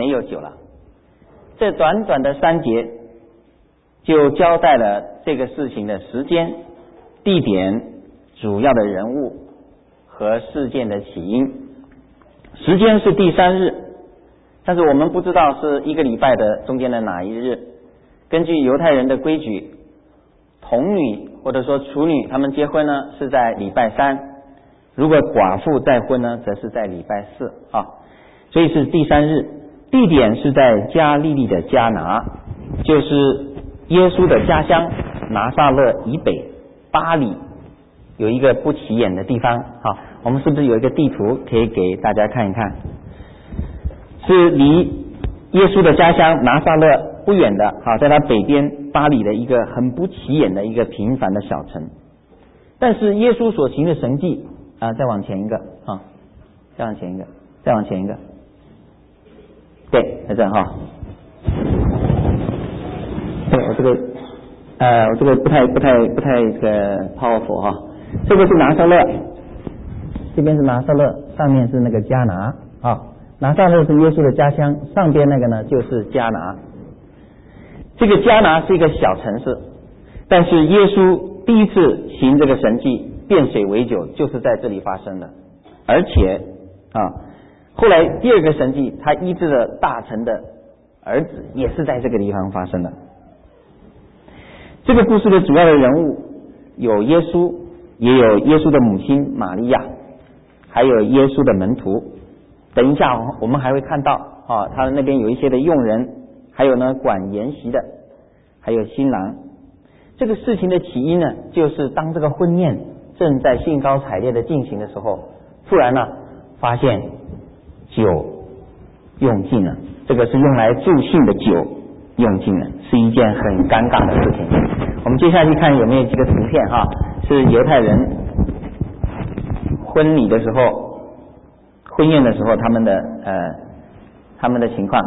没有酒了。这短短的3节就交代了这个事情的时间、地点、主要的人物和事件的起因。时间是第3日，但是我们不知道是1个礼拜的中间的哪一日。根据犹太人的规矩，童女或者说处女他们结婚呢是在礼拜3，如果寡妇再婚呢则是在礼拜4啊，所以是第3日。地点是在加利利的迦拿，就是耶稣的家乡拿撒勒以北巴里有一个不起眼的地方啊。我们是不是有一个地图可以给大家看一看？是离耶稣的家乡拿撒勒不远的啊，在它北边巴里的一个很不起眼的一个平凡的小城。但是耶稣所行的神迹啊，再往前一个啊，再往前一个，再往前一个，对，在这哈。对，我这个不太这个 powerful 哈。这个是拿撒勒，这边是拿撒勒，上面是那个迦拿啊。拿撒勒是耶稣的家乡，上边那个呢就是迦拿。这个迦拿是一个小城市，但是耶稣第一次行这个神迹变水为酒就是在这里发生的，而且后来第2个神迹他医治了大臣的儿子也是在这个地方发生的。这个故事的主要的人物有耶稣，也有耶稣的母亲玛利亚，还有耶稣的门徒。等一下我们还会看到他那边有一些的佣人，还有呢管筵席的，还有新郎。这个事情的起因呢，就是当这个婚宴正在兴高采烈的进行的时候，突然呢发现酒用尽了，这个是用来助兴的酒用尽了，是一件很尴尬的事情。我们接下去看有没有几个图片是犹太人婚礼的时候、婚宴的时候他们的情况。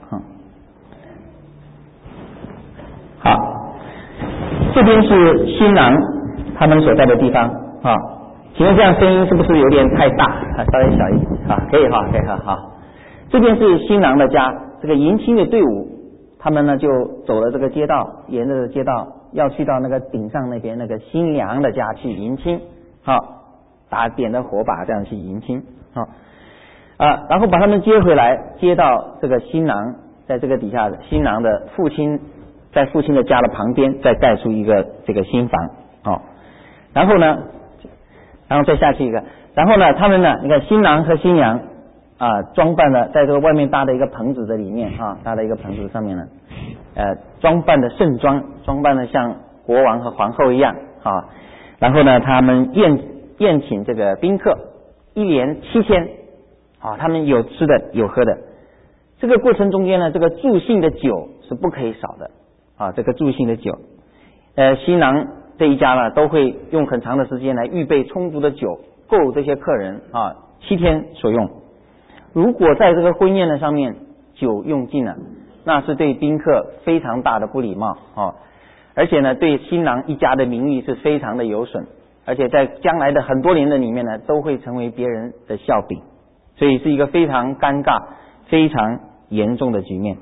好，这边是新郎他们所在的地方啊。请问这样声音是不是有点太大？稍微小一点可以可以好。这边是新郎的家，这个迎亲的队伍，他们呢就走了这个街道，沿着街道要去到那个顶上那边那个新娘的家去迎亲，点着火把这样去迎亲然后把他们接回来，接到这个新郎在这个底下，新郎的父亲在父亲的家的旁边再盖出一个这个新房然后再下去一个，然后呢他们呢，你看新郎和新娘装扮了在这个外面搭的一个棚子的里面搭的一个棚子上面呢装扮的盛装，装扮的像国王和皇后一样然后呢他们宴请这个宾客1连7天他们有吃的有喝的。这个过程中间呢，这个助兴的酒是不可以少的这个助兴的酒新郎这一家呢都会用很长的时间来预备充足的酒，够这些客人7天所用。如果在这个婚宴的上面酒用尽了，那是对宾客非常大的不礼貌而且呢对新郎一家的名誉是非常的有损，而且在将来的很多年的里面呢都会成为别人的笑柄，所以是一个非常尴尬非常严重的局面。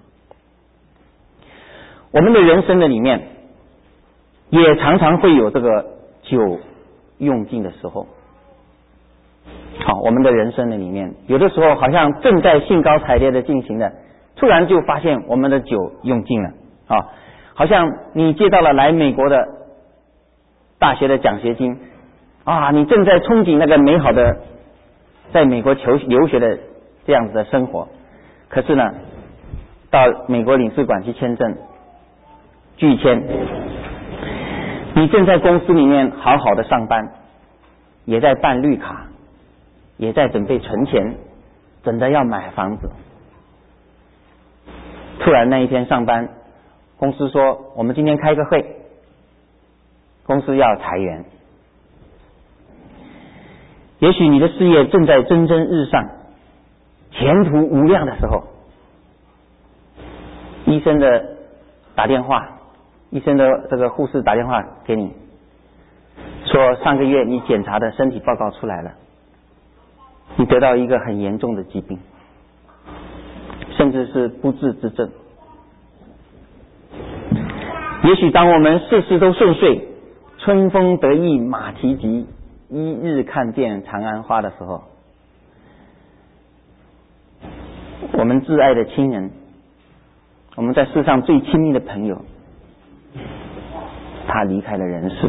我们的人生的里面也常常会有这个酒用尽的时候我们的人生的里面有的时候好像正在兴高采烈的进行的，突然就发现我们的酒用尽了好像你接到了来美国的大学的奖学金你正在憧憬那个美好的在美国留学的这样子的生活，可是呢到美国领事馆去签证拒签。你正在公司里面好好的上班，也在办绿卡，也在准备存钱，等着要买房子，突然那一天上班，公司说我们今天开个会，公司要裁员。也许你的事业正在蒸蒸日上，前途无量的时候，医生的打电话，医生的这个护士打电话给你，说上个月你检查的身体报告出来了，你得到一个很严重的疾病， 甚至是不治之症。也许当我们事事都顺遂，春风得意马蹄疾，一日看见长安花的时候，我们挚爱的亲人，我们在世上最亲密的朋友，他离开了人世。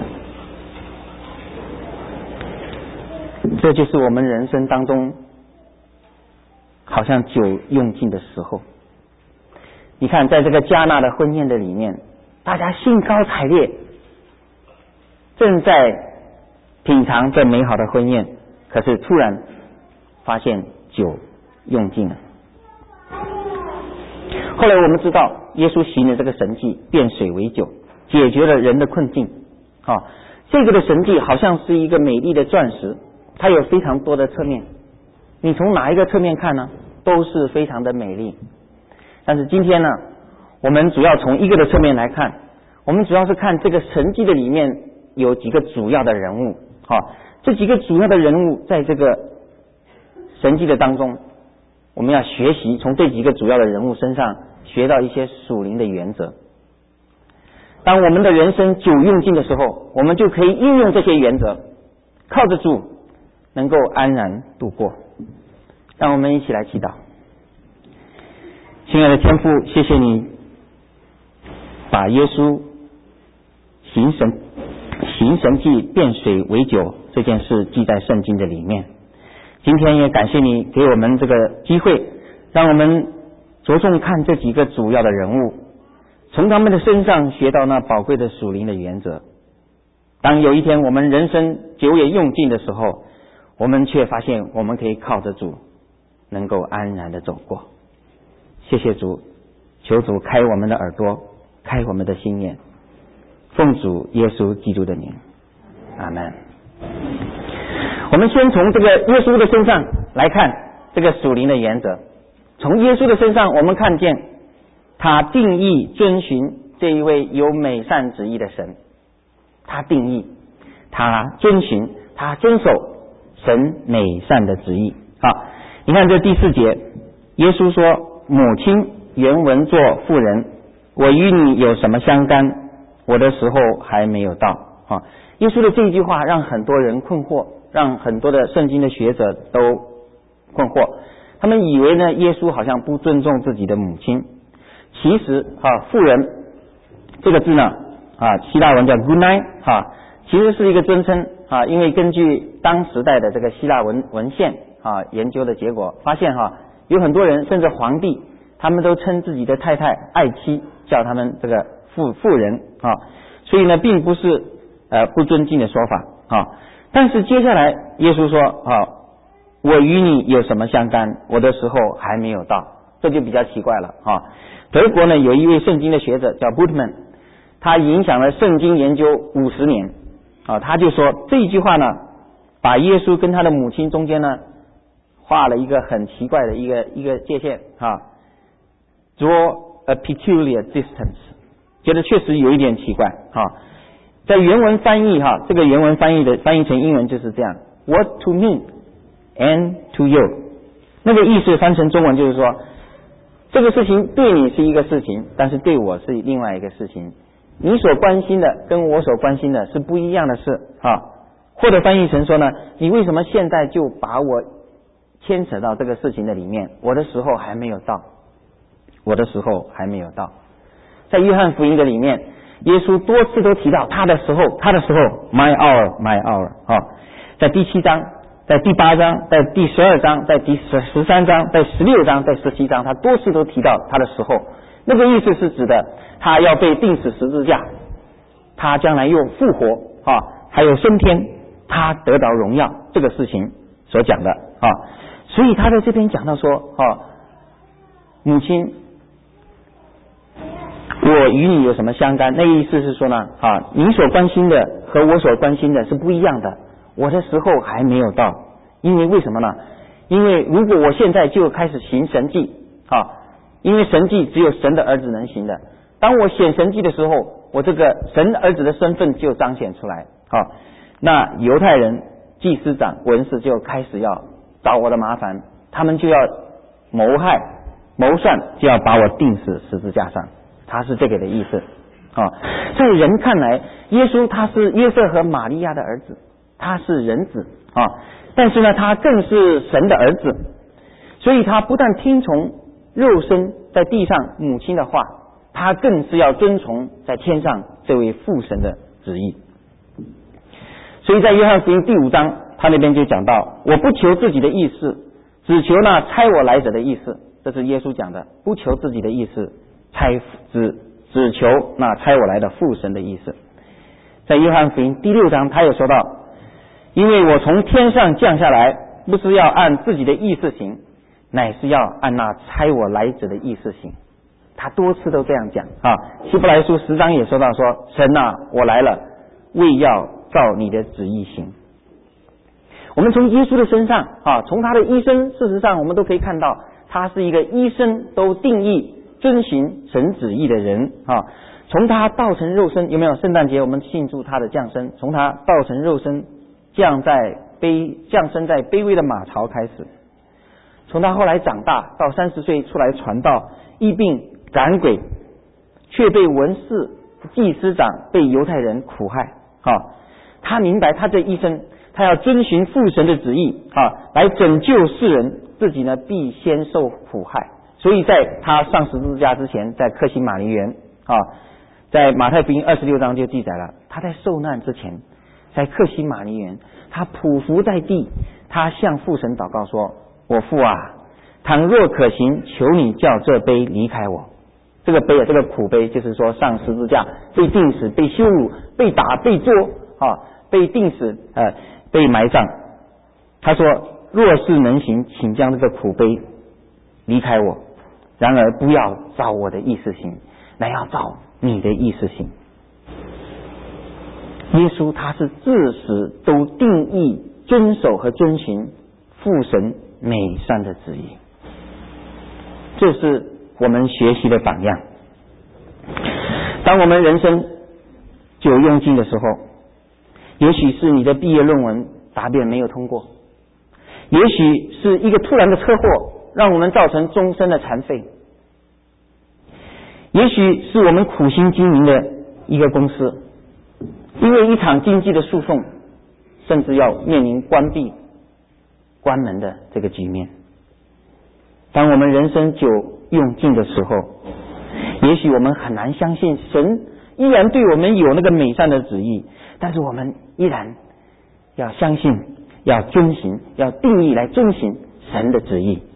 这就是我们人生当中好像酒用尽的时候。你看在这个迦纳的婚宴的里面，大家兴高采烈，正在品尝这美好的婚宴，可是突然发现酒用尽了。后来我们知道耶稣行了这个神迹，变水为酒，解决了人的困境。这个的神迹好像是一个美丽的钻石，它有非常多的侧面，你从哪一个侧面看呢，都是非常的美丽。但是今天呢，我们主要从一个的侧面来看，我们主要是看这个神迹的里面有几个主要的人物。这几个主要的人物在这个神迹的当中，我们要学习从这几个主要的人物身上学到一些属灵的原则。当我们的人生酒用尽的时候，我们就可以应用这些原则，靠着主能够安然度过。让我们一起来祈祷。亲爱的天父，谢谢你把耶稣行神迹变水为酒这件事记在圣经的里面。今天也感谢你给我们这个机会，让我们着重看这几个主要的人物，从他们的身上学到那宝贵的属灵的原则。当有一天我们人生酒也用尽的时候，我们却发现我们可以靠着主能够安然的走过。谢谢主，求主开我们的耳朵，开我们的心眼，奉主耶稣基督的名，阿们。我们先从这个耶稣的身上来看这个属灵的原则。从耶稣的身上我们看见他定义遵循这一位有美善旨意的神，他定义，他遵循，他遵守神美善的旨意。你看这第4节，耶稣说，母亲原文作妇人，我与你有什么相干？我的时候还没有到。耶稣的这一句话让很多人困惑，让很多的圣经的学者都困惑。他们以为呢，耶稣好像不尊重自己的母亲。其实妇人这个字呢希腊文叫 gunai 其实是一个尊称因为根据当时代的这个希腊文献研究的结果发现有很多人甚至皇帝他们都称自己的太太爱妻，叫他们这个妇人所以呢并不是不尊敬的说法但是接下来耶稣说我与你有什么相干？我的时候还没有到。这就比较奇怪了德国呢有一位圣经的学者叫 Bultmann， 他影响了圣经研究50年他就说这一句话呢把耶稣跟他的母亲中间呢画了一个很奇怪的一个界限draw a peculiar distance， 觉得确实有一点奇怪在原文翻译这个原文翻译成英文就是这样 What to me and to you， 那个意思翻成中文就是说，这个事情对你是一个事情，但是对我是另外一个事情，你所关心的跟我所关心的是不一样的事或者翻译成说呢，你为什么现在就把我牵扯到这个事情的里面？我的时候还没有到，我的时候还没有到。在约翰福音的里面，耶稣多次都提到他的时候 my hour my hour 在第7章，在第8章，在第12章，在第13章，在16章，在17章，他多次都提到他的时候。那个意思是指的他要被钉死十字架，他将来又复活还有升天，他得到荣耀，这个事情所讲的所以他在这边讲到说母亲我与你有什么相干？那意思是说呢你所关心的和我所关心的是不一样的，我的时候还没有到。因为为什么呢？因为如果我现在就开始行神迹因为神迹只有神的儿子能行的，当我显神迹的时候，我这个神儿子的身份就彰显出来那犹太人祭司长文士就开始要找我的麻烦，他们就要谋害谋算，就要把我钉死十字架上。他是这个的意思啊。在人看来，耶稣他是约瑟和玛利亚的儿子，他是人子啊，但是呢，他更是神的儿子，所以他不但听从肉身在地上母亲的话，他更是要遵从在天上这位父神的旨意。所以在约翰福音第5章，他那边就讲到，我不求自己的意思，只求那差我来者的意思。这是耶稣讲的，不求自己的意思，只求那差我来的父神的意思。在约翰福音第6章，他有说到，因为我从天上降下来，不是要按自己的意思行，乃是要按那差我来者的意思行。他多次都这样讲啊。希伯来书10章也说到说，神啊，我来了，为要照你的旨意行。我们从耶稣的身上啊，从他的一生，事实上我们都可以看到，他是一个一生都定义遵行神旨意的人啊。从他道成肉身，有没有？圣诞节我们庆祝他的降生，从他道成肉身降生在卑微的马槽开始，从他后来长大到30岁出来传道、医病、赶鬼，却被文士、祭司长、被犹太人苦害啊。他明白他这一生，他要遵循父神的旨意啊，来拯救世人，自己呢必先受苦害。所以在他上十字架之前，在客西马尼园啊，在马太福音26章就记载了，他在受难之前，在客西马尼园，他匍匐在地，他向父神祷告说，我父啊，倘若可行，求你叫这杯离开我。这个杯啊，这个苦杯，就是说上十字架被钉死、被羞辱、被打、被捉啊，被钉死被埋葬。他说，若是能行，请将这个苦杯离开我，然而不要照我的意思行，乃要照你的意思行。耶稣他是自始都定义遵守和遵循父神美善的旨意，这是我们学习的榜样。当我们人生久用尽的时候，也许是你的毕业论文答辩没有通过，也许是一个突然的车祸让我们造成终身的残废，也许是我们苦心经营的一个公司因为一场经济的诉讼，甚至要面临关闭关门的这个局面。当我们人生久用尽的时候，也许我们很难相信神依然对我们有那个美善的旨意，但是我们依然要相信，要遵行，要定义来遵行神的旨意。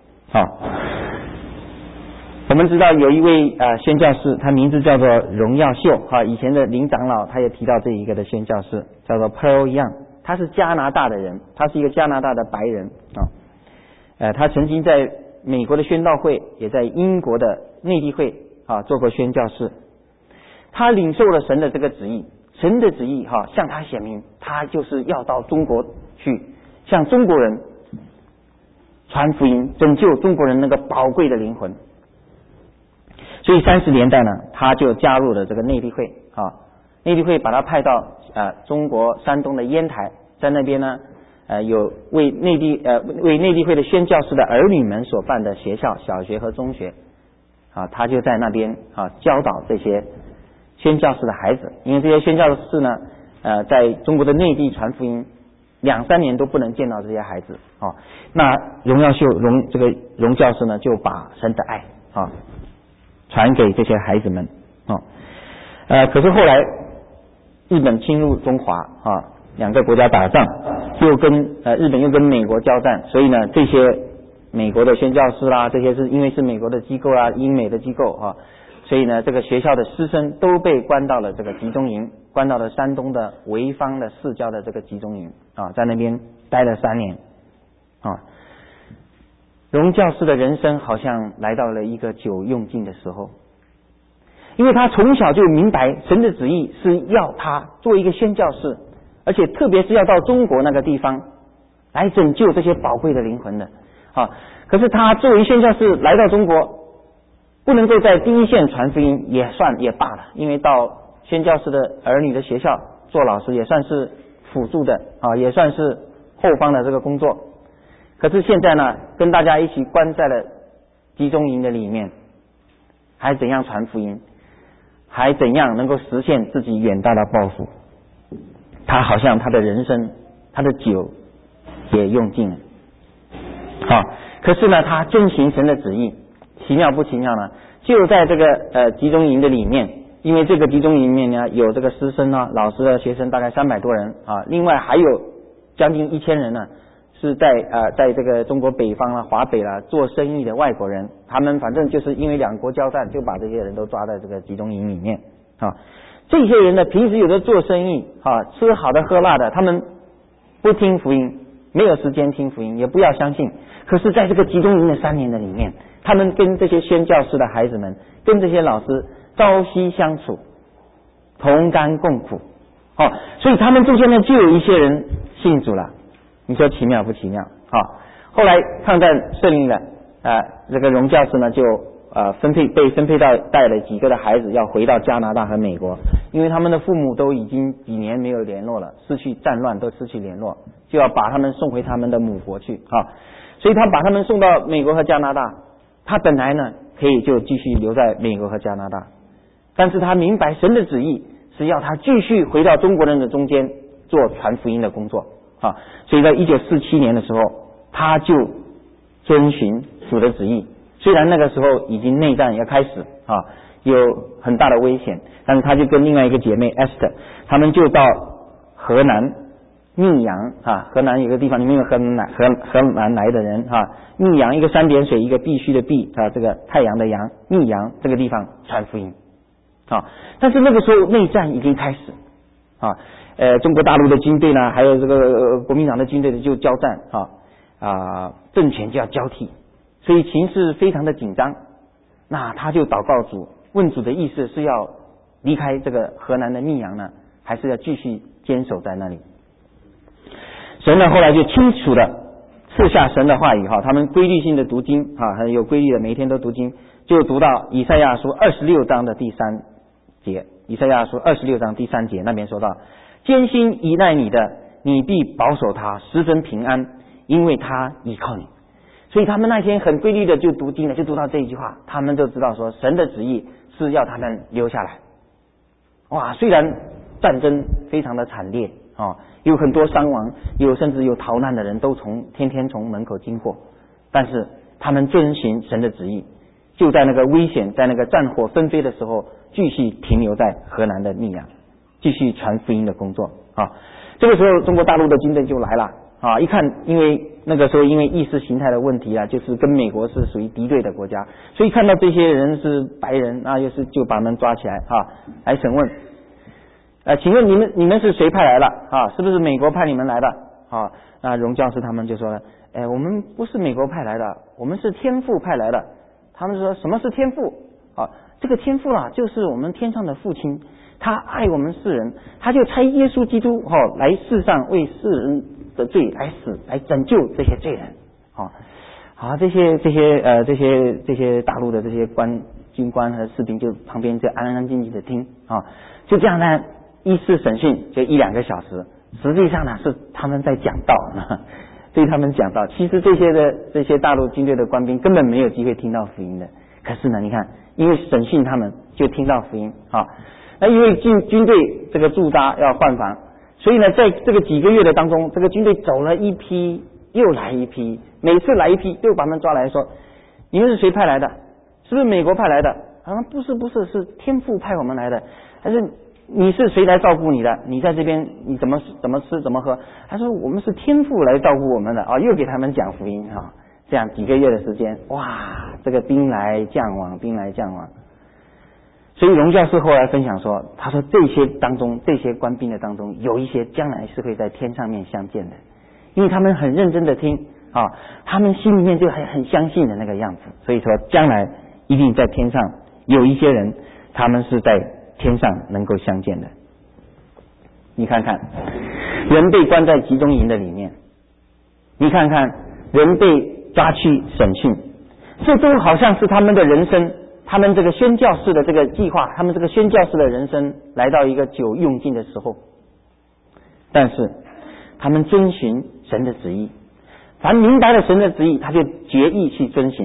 我们知道有一位宣教士，他名字叫做荣耀秀以前的林长老他也提到这一个的宣教士叫做 Pearl Young， 他是加拿大的人，他是一个加拿大的白人他曾经在美国的宣道会，也在英国的内地会做过宣教士。他领受了神的这个旨意，神的旨意向他显明，他就是要到中国去向中国人传福音，拯救中国人那个宝贵的灵魂。所以30年代呢，他就加入了这个内地会内地会把他派到中国山东的烟台，在那边呢有为内地会的宣教士的儿女们所办的学校，小学和中学他就在那边教导这些宣教士的孩子。因为这些宣教士呢在中国的内地传福音2-3年都不能见到这些孩子那荣耀秀这个荣教师呢，就把神的爱传给这些孩子们可是后来日本侵入中华两个国家打仗，又跟日本又跟美国交战，所以呢这些美国的宣教师啦，这些是因为是美国的机构英美的机构所以呢这个学校的师生都被关到了这个集中营，关到了山东的潍坊的市郊的这个集中营在那边待了3年荣教师的人生好像来到了一个久用尽的时候，因为他从小就明白神的旨意是要他做一个宣教士，而且特别是要到中国那个地方来拯救这些宝贵的灵魂的可是他作为宣教士来到中国，不能够在第一线传福音也罢了，因为到宣教士的儿女的学校做老师也算是辅助的也算是后方的这个工作。可是现在呢，跟大家一起关在了集中营的里面，还怎样传福音，还怎样能够实现自己远大的抱负。他好像他的人生，他的酒也用尽了。好，可是呢，他遵行神的旨意，奇妙不奇妙呢？就在这个集中营的里面，因为这个集中营里面呢，有这个师生啊、老师的学生大概300多人啊，另外还有将近1000人呢，是在这个中国北方啊、华北做生意的外国人，他们反正就是因为两国交战，就把这些人都抓在这个集中营里面啊。这些人呢，平时有的做生意啊，吃好的喝辣的，他们不听福音，没有时间听福音，也不要相信。可是在这个集中营的3年的里面，他们跟这些宣教士的孩子们，跟这些老师朝夕相处，同甘共苦。所以他们中间呢，就有一些人信主了。你说奇妙不奇妙？后来抗战胜利了，这个荣教士呢就被分配到带了几个的孩子要回到加拿大和美国，因为他们的父母都已经几年没有联络了，失去战乱都失去联络，就要把他们送回他们的母国去所以他把他们送到美国和加拿大。他本来呢可以就继续留在美国和加拿大，但是他明白神的旨意是要他继续回到中国人的中间做传福音的工作所以在1947年的时候，他就遵循主的旨意。虽然那个时候已经内战要开始有很大的危险，但是他就跟另外一个姐妹 Esther， 他们就到河南密阳河南有个地方，你们有河南来的人密阳，一个3点水一个必须的必这个太阳的阳，密阳这个地方传福音但是那个时候内战已经开始中国大陆的军队呢，还有这个国民党的军队就交战政权就要交替，所以情势非常的紧张。那他就祷告主，问主的意思是要离开这个河南的密阳呢，还是要继续坚守在那里。神呢后来就清楚的赐下神的话语他们规律性的读经很有规律的每天都读经，就读到以赛亚书26章的第3节。以赛亚书26章第3节那边说到，艰辛依赖你的，你必保守他十分平安，因为他依靠你。所以他们那天很规律的就读经了，就读到这一句话，他们就知道说神的旨意是要他们留下来。虽然战争非常的惨烈有很多伤亡，甚至有逃难的人都天天从门口经过，但是他们遵行神的旨意，就在那个危险，在那个战火纷飞的时候，继续停留在河南的密阳，继续传福音的工作这个时候中国大陆的军队就来了一看，因为那个时候因为意识形态的问题就是跟美国是属于敌对的国家，所以看到这些人是白人就把他们抓起来来审问。请问你们是谁派来的是不是美国派你们来的那荣教师他们就说了，我们不是美国派来的，我们是天父派来的。他们说什么是天父这个天父就是我们天上的父亲，他爱我们世人，他就差耶稣基督来世上为世人的罪来死，来拯救这些罪人这些大陆的这些军官和士兵就旁边就安安静静的听就这样呢一次审讯就1-2个小时，实际上呢是他们在讲道对他们讲道。其实这些大陆军队的官兵根本没有机会听到福音的，可是呢你看因为审讯他们就听到福音那因为军队这个驻扎要换防，所以呢在这个几个月的当中，这个军队走了一批又来一批，每次来一批又把他们抓来说，你们是谁派来的？是不是美国派来的？不是，是天父派我们来的。但是你是谁来照顾你的？你在这边你怎么吃怎么喝？他说我们是天父来照顾我们的又给他们讲福音这样几个月的时间，这个兵来将往。所以荣教师后来分享说，他说这些官兵的当中有一些将来是会在天上面相见的，因为他们很认真的听他们心里面就很相信的那个样子，所以说将来一定在天上有一些人，他们是在天上能够相见的。你看看人被关在集中营的里面，你看看人被抓去审讯，这都好像是他们的人生，他们这个宣教士的这个计划，他们这个宣教士的人生来到一个酒用尽的时候，但是他们遵循神的旨意，凡明白了神的旨意，他就决意去遵行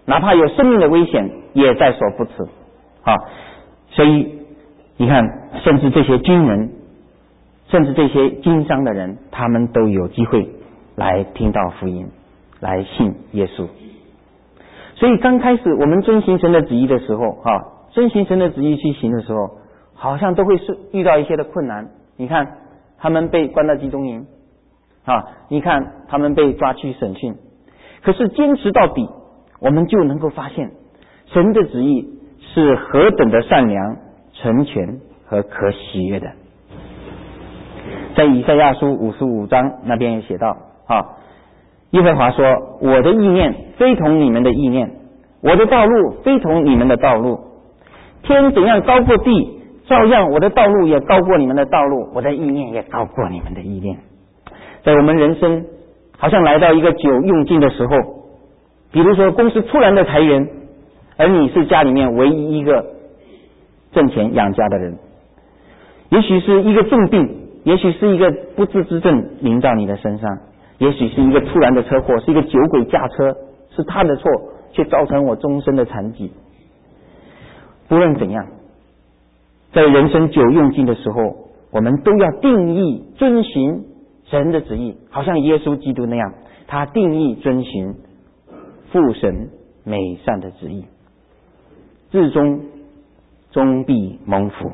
哪怕有生命的危险也在所不辞啊！所以你看，甚至这些军人，甚至这些经商的人，他们都有机会来听到福音，来信耶稣。所以刚开始我们遵行神的旨意的时候遵行神的旨意去行的时候，好像都会遇到一些的困难。你看他们被关到集中营你看他们被抓去审讯，可是坚持到底，我们就能够发现神的旨意是何等的善良、成全和可喜悦的。在以赛亚书55章那边也写到耶和华说，我的意念非同你们的意念，我的道路非同你们的道路。天怎样高过地，照样我的道路也高过你们的道路，我的意念也高过你们的意念。在我们人生好像来到一个酒用尽的时候，比如说公司突然的裁员，而你是家里面唯一一个挣钱养家的人，也许是一个重病，也许是一个不治之症临到你的身上，也许是一个突然的车祸，是一个酒鬼驾车，是他的错，却造成我终身的残疾。不论怎样，在人生酒用尽的时候，我们都要定义遵行神的旨意，好像耶稣基督那样，他定义遵行父神美善的旨意，至终终必蒙福。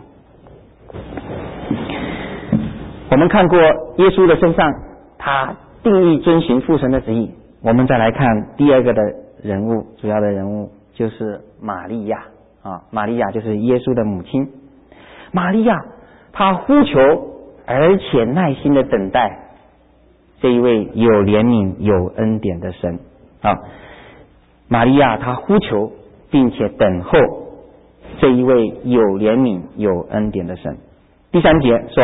我们看过耶稣的身上，他定义遵行父神的旨意。我们再来看第二个的人物，主要的人物就是玛利亚玛利亚就是耶稣的母亲。玛利亚她呼求而且耐心的等待这一位有怜悯有恩典的神玛利亚她呼求并且等候这一位有怜悯有恩典的神。第3节说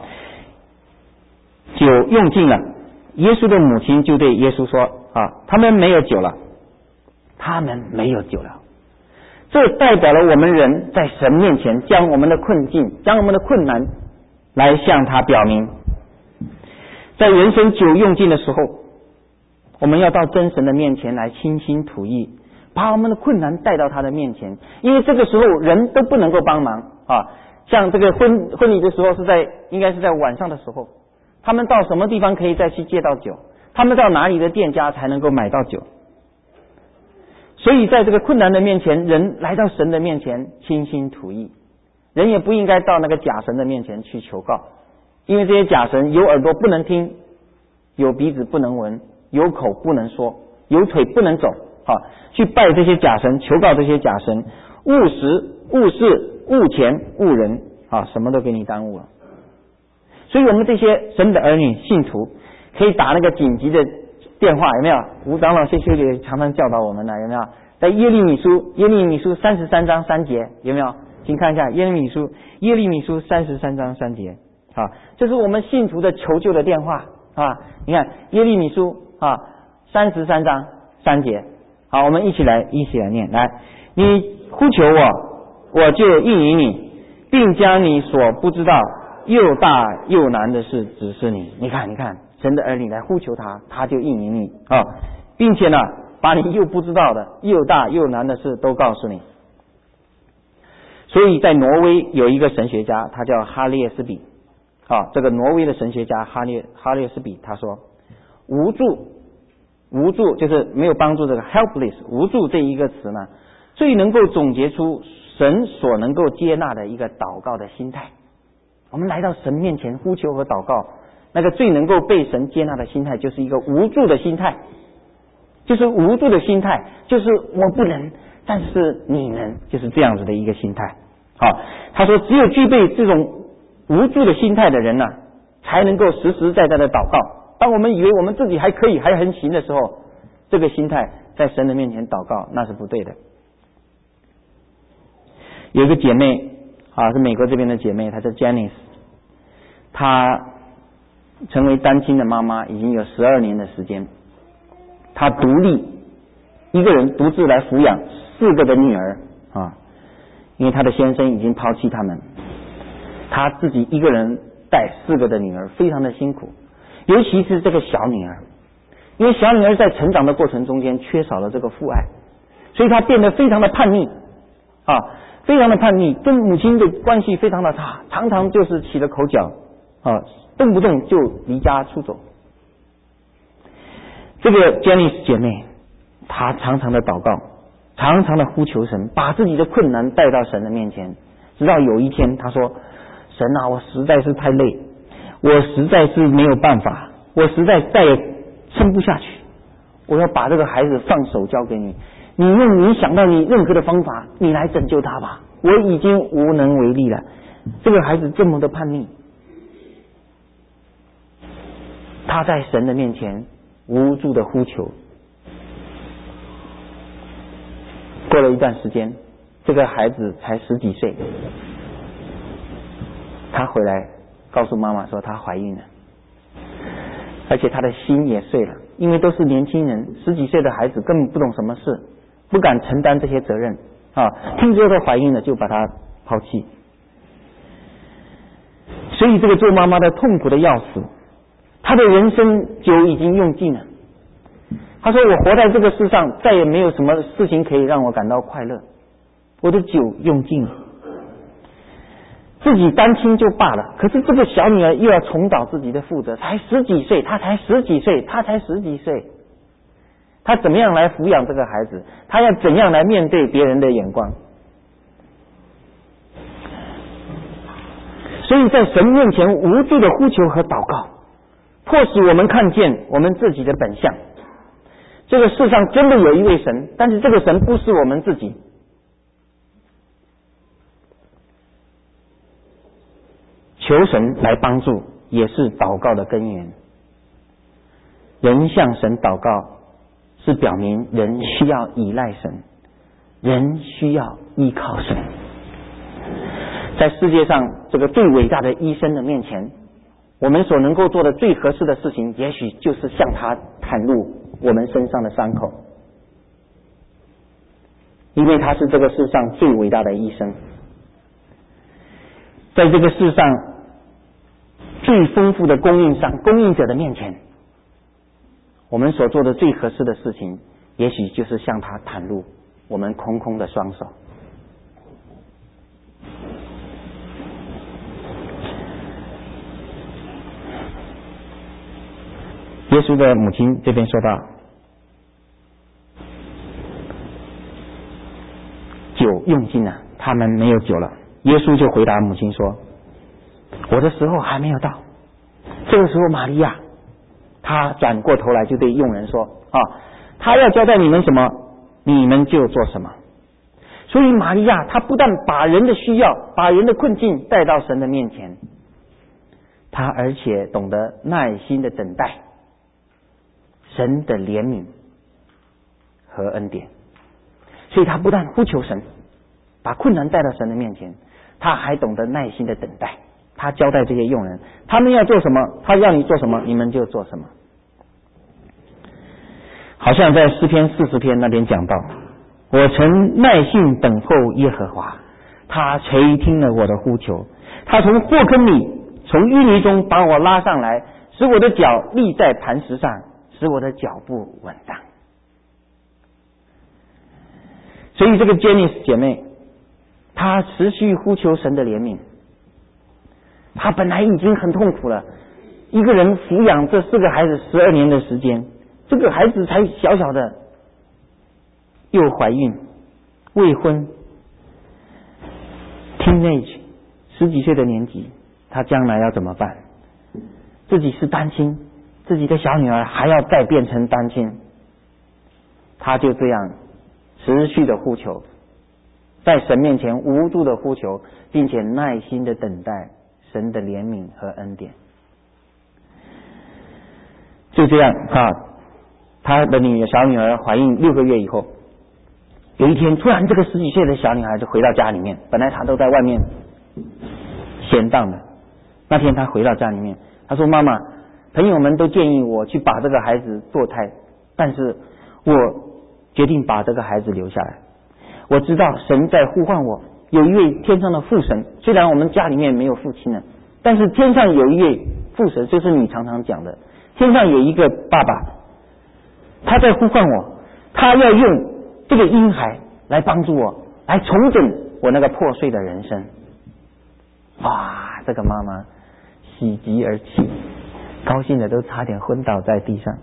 酒用尽了，耶稣的母亲就对耶稣说他们没有酒了，他们没有酒了。这代表了我们人在神面前将我们的困境，将我们的困难来向他表明。在人生酒用尽的时候，我们要到真神的面前来倾心吐意，把我们的困难带到他的面前，因为这个时候人都不能够帮忙像这个婚礼的时候应该是在晚上的时候，他们到什么地方可以再去借到酒？他们到哪里的店家才能够买到酒？所以在这个困难的面前，人来到神的面前倾心吐意，人也不应该到那个假神的面前去求告，因为这些假神有耳朵不能听，有鼻子不能闻，有口不能说，有腿不能走去拜这些假神，求告这些假神，误食误事误钱误人什么都给你耽误了。所以我们这些神的儿女信徒可以打那个紧急的电话，有没有？吴长老谢谢也常常教导我们有没有？在耶利米书33章3节，有没有？请看一下耶利米书33章3节这是我们信徒的求救的电话你看耶利米书33章3节。好，我们一起来念。来，你呼求我，我就应允你，并将你所不知道又大又难的事指示你。你看神的儿女来呼求他，他就应允你并且呢把你又不知道的又大又难的事都告诉你。所以在挪威有一个神学家，他叫哈列斯比这个挪威的神学家哈列斯比他说，无助就是没有帮助，这个 helpless 无助这一个词呢，最能够总结出神所能够接纳的一个祷告的心态。我们来到神面前呼求和祷告，那个最能够被神接纳的心态就是一个无助的心态，就是我不能，但是你能，就是这样子的一个心态。他说只有具备这种无助的心态的人才能够实实在在的祷告。当我们以为我们自己还可以还很行的时候，这个心态在神的面前祷告那是不对的。有一个姐妹是美国这边的姐妹，她叫 Janice， 她成为单亲的妈妈已经有12年的时间，她独立一个人独自来抚养4个的女儿因为她的先生已经抛弃他们，她自己一个人带4个的女儿，非常的辛苦。尤其是这个小女儿，因为小女儿在成长的过程中间缺少了这个父爱， 所以他变得非常的叛逆啊，非常的叛逆，跟母亲的关系非常的差，常常就是起了口角啊，动不动就离家出走。这个 Janice 姐妹，她常常的祷告，常常的呼求神，把自己的困难带到神的面前，直到有一天她说，神啊，我实在是太累，我实在是没有办法，我实在再也撑不下去，我要把这个孩子放手交给你，你用你想到你任何的方法，你来拯救他吧，我已经无能为力了。这个孩子这么的叛逆，他在神的面前无助的呼求。过了一段时间，这个孩子才10几岁，他回来告诉妈妈说她怀孕了，而且他的心也碎了，因为都是年轻人，10几岁的孩子根本不懂什么事，不敢承担这些责任啊！听说她怀孕了，就把她抛弃。所以这个做妈妈的痛苦的要死，她的人生酒已经用尽了。她说：“我活在这个世上，再也没有什么事情可以让我感到快乐，我的酒用尽了。”自己单亲就罢了，可是这个小女儿又要重蹈自己的覆辙，才10几岁，她才10几岁，她怎么样来抚养这个孩子？她要怎样来面对别人的眼光？所以在神面前无助的呼求和祷告，迫使我们看见我们自己的本相。这个世上真的有一位神，但是这个神不是我们自己。求神来帮助也是祷告的根源。人向神祷告是表明人需要依赖神，人需要依靠神。在世界上这个最伟大的医生的面前，我们所能够做的最合适的事情，也许就是向他袒露我们身上的伤口，因为他是这个世上最伟大的医生。在这个世上最丰富的供应者的面前，我们所做的最合适的事情，也许就是向他袒露我们空空的双手。耶稣的母亲这边说到，酒用尽了，他们没有酒了。耶稣就回答母亲说，我的时候还没有到。这个时候玛利亚她转过头来就对佣人说，她要交代你们什么，你们就做什么。所以玛利亚她不但把人的需要，把人的困境带到神的面前，她而且懂得耐心的等待神的怜悯和恩典。所以她不但呼求神，把困难带到神的面前，她还懂得耐心的等待。她交代这些佣人，他们要做什么，他要你做什么，你们就做什么。好像在诗篇40篇那边讲到，我曾耐心等候耶和华，他垂听了我的呼求，他从祸坑里，从淤泥中把我拉上来，使我的脚立在磐石上，使我的脚步稳当。所以这个 Janice 姐妹，她持续呼求神的怜悯。她本来已经很痛苦了，一个人抚养这4个孩子12年的时间，这个孩子才小小的，又怀孕，未婚， teenage 10几岁的年纪，她将来要怎么办？自己是单亲，自己的小女儿还要再变成单亲，她就这样持续的呼求，在神面前无助的呼求，并且耐心的等待神的怜悯和恩典。就这样他的小女儿怀孕6个月以后，有一天突然这个10几岁的小女孩就回到家里面，本来她都在外面闲荡的，那天她回到家里面，她说，妈妈，朋友们都建议我去把这个孩子堕胎，但是我决定把这个孩子留下来。我知道神在呼唤我，有一位天上的父神，虽然我们家里面没有父亲了，但是天上有一位父神，就是你常常讲的，天上有一个爸爸，他在呼唤我，他要用这个婴孩来帮助我，来重整我那个破碎的人生。哇，这个妈妈喜极而泣，高兴的都差点昏倒在地上。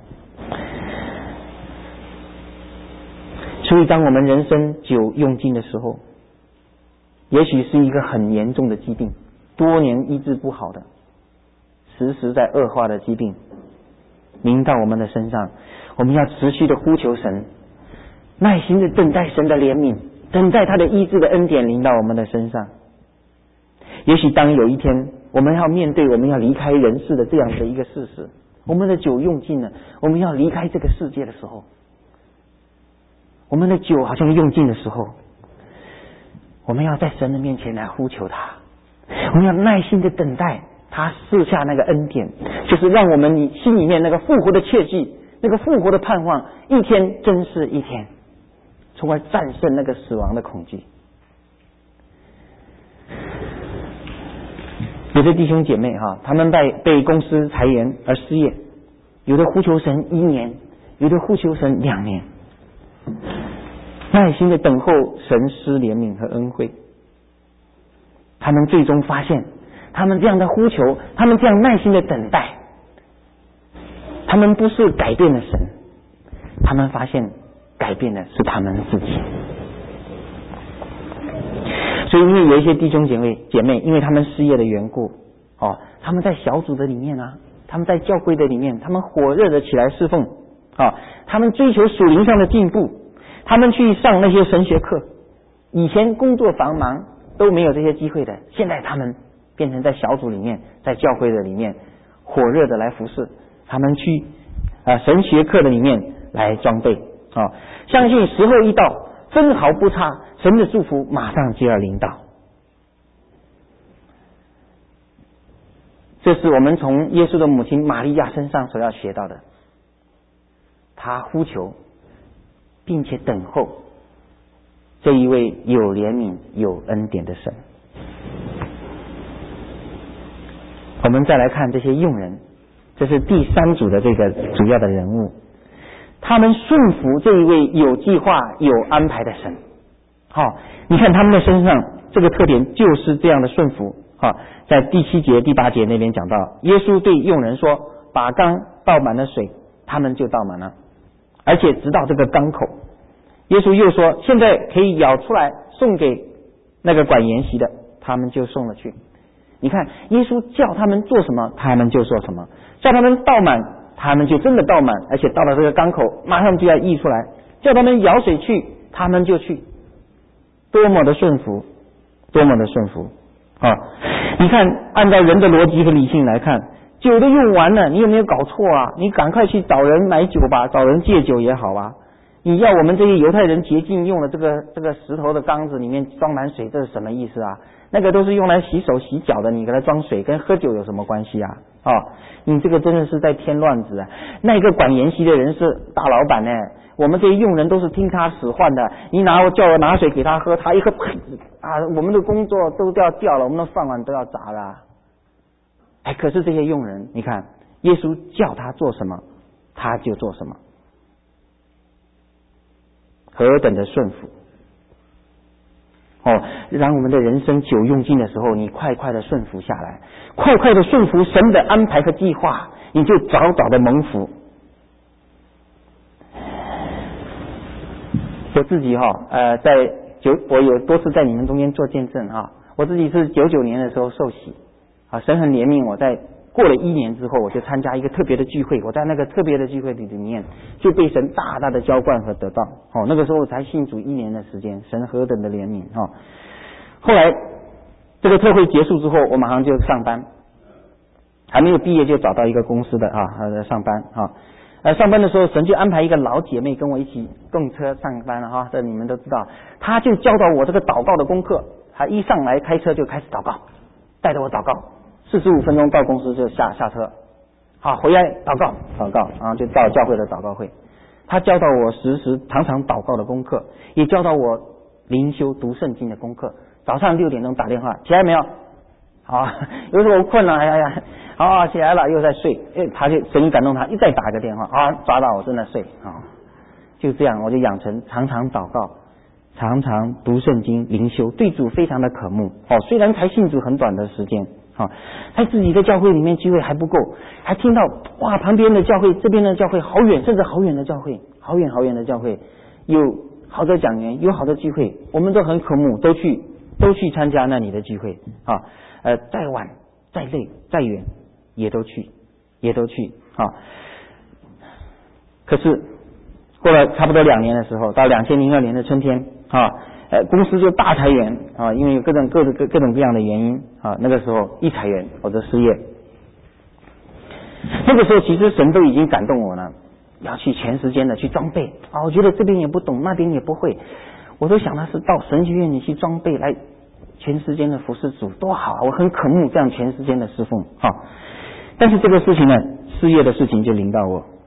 所以当我们人生久用尽的时候，也许是一个很严重的疾病，多年医治不好的，时时在恶化的疾病临到我们的身上，我们要持续的呼求神，耐心的等待神的怜悯，等待他的医治的恩典临到我们的身上。也许当有一天我们要面对我们要离开人世的这样的一个事实，我们的酒用尽了，我们要离开这个世界的时候，我们的酒好像用尽的时候，我们要在神的面前来呼求他，我们要耐心的等待他赐下那个恩典，就是让我们心里面那个复活的切据，那个复活的盼望，一天真是一天，从而战胜那个死亡的恐惧。有的弟兄姐妹他们被公司裁员而失业，有的呼求神1年，有的呼求神2年，耐心的等候神施怜悯和恩惠。他们最终发现，他们这样的呼求，他们这样耐心的等待，他们不是改变了神，他们发现改变的是他们自己。所以因为有一些弟兄姐妹因为他们失业的缘故他们在小组的里面他们在教会的里面，他们火热的起来侍奉他们追求属灵上的进步，他们去上那些神学课，以前工作繁忙都没有这些机会的，现在他们变成在小组里面，在教会的里面火热的来服侍，他们去神学课的里面来装备相信时候一到，分毫不差，神的祝福马上就要临到。这是我们从耶稣的母亲玛利亚身上所要学到的，他呼求并且等候这一位有怜悯有恩典的神。我们再来看这些用人，这是第3组的这个主要的人物，他们顺服这一位有计划有安排的神。你看他们的身上这个特点就是这样的顺服。在第7节第8节那边讲到，耶稣对用人说，把缸倒满了水，他们就倒满了，而且直到这个缸口。耶稣又说，现在可以舀出来送给那个管筵席的，他们就送了去。你看耶稣叫他们做什么他们就做什么，叫他们倒满他们就真的倒满，而且到了这个缸口马上就要溢出来，叫他们舀水去他们就去，多么的顺服，多么的顺服你看按照人的逻辑和理性来看，酒都用完了，你有没有搞错啊？你赶快去找人买酒吧，找人借酒也好啊。你要我们这些犹太人洁净用了这个石头的缸子里面装满水，这是什么意思啊？那个都是用来洗手洗脚的，你给它装水跟喝酒有什么关系啊？你这个真的是在添乱子啊！那个管筵席的人是大老板呢，我们这些佣人都是听他使唤的。你叫我拿水给他喝，他一喝我们的工作都要掉了，我们的饭碗都要砸了。可是这些佣人，你看耶稣叫他做什么他就做什么，何等的顺服让我们的人生久用尽的时候，你快快的顺服下来，快快的顺服神的安排和计划，你就早早的蒙福。我自己我有多次在你们中间做见证我自己是99年的时候受洗神很怜悯我，在过了1年之后，我就参加一个特别的聚会，我在那个特别的聚会里面就被神大大的浇灌和得到那个时候才信主1年的时间，神何等的怜悯后来这个特会结束之后，我马上就上班，还没有毕业就找到一个公司的上班上班的时候，神就安排一个老姐妹跟我一起动车上班了这你们都知道，她就教导我这个祷告的功课，她一上来开车就开始祷告，带着我祷告，45分钟到公司就下车，回来祷告就到教会的祷告会。他教导我时时常常祷告的功课，也教导我灵修读圣经的功课。早上6点钟打电话，起来没有？有时候我困了，起来了又在睡，他就神感动他，一再打一个电话抓到我正在睡就这样我就养成常常祷告，常常读圣经灵修，对主非常的渴慕。虽然才信主很短的时间，在自己的教会里面聚会还不够，还听到哇旁边的教会这边的教会好远，甚至好远的教会，好远好远的教会有好的讲员，有好的聚会，我们都很渴慕，都去参加那里的聚会再晚再累再远也都去可是过了差不多2年的时候，到2002年的春天公司就大裁员因为有各种各样的原因那个时候一裁员我就失业。那个时候其实神都已经感动我了，要去全时间的去装备我觉得这边也不懂，那边也不会，我都想的是到神学院里去装备，来全时间的服侍主多好我很渴慕这样全时间的侍奉但是这个事情呢，失业的事情就临到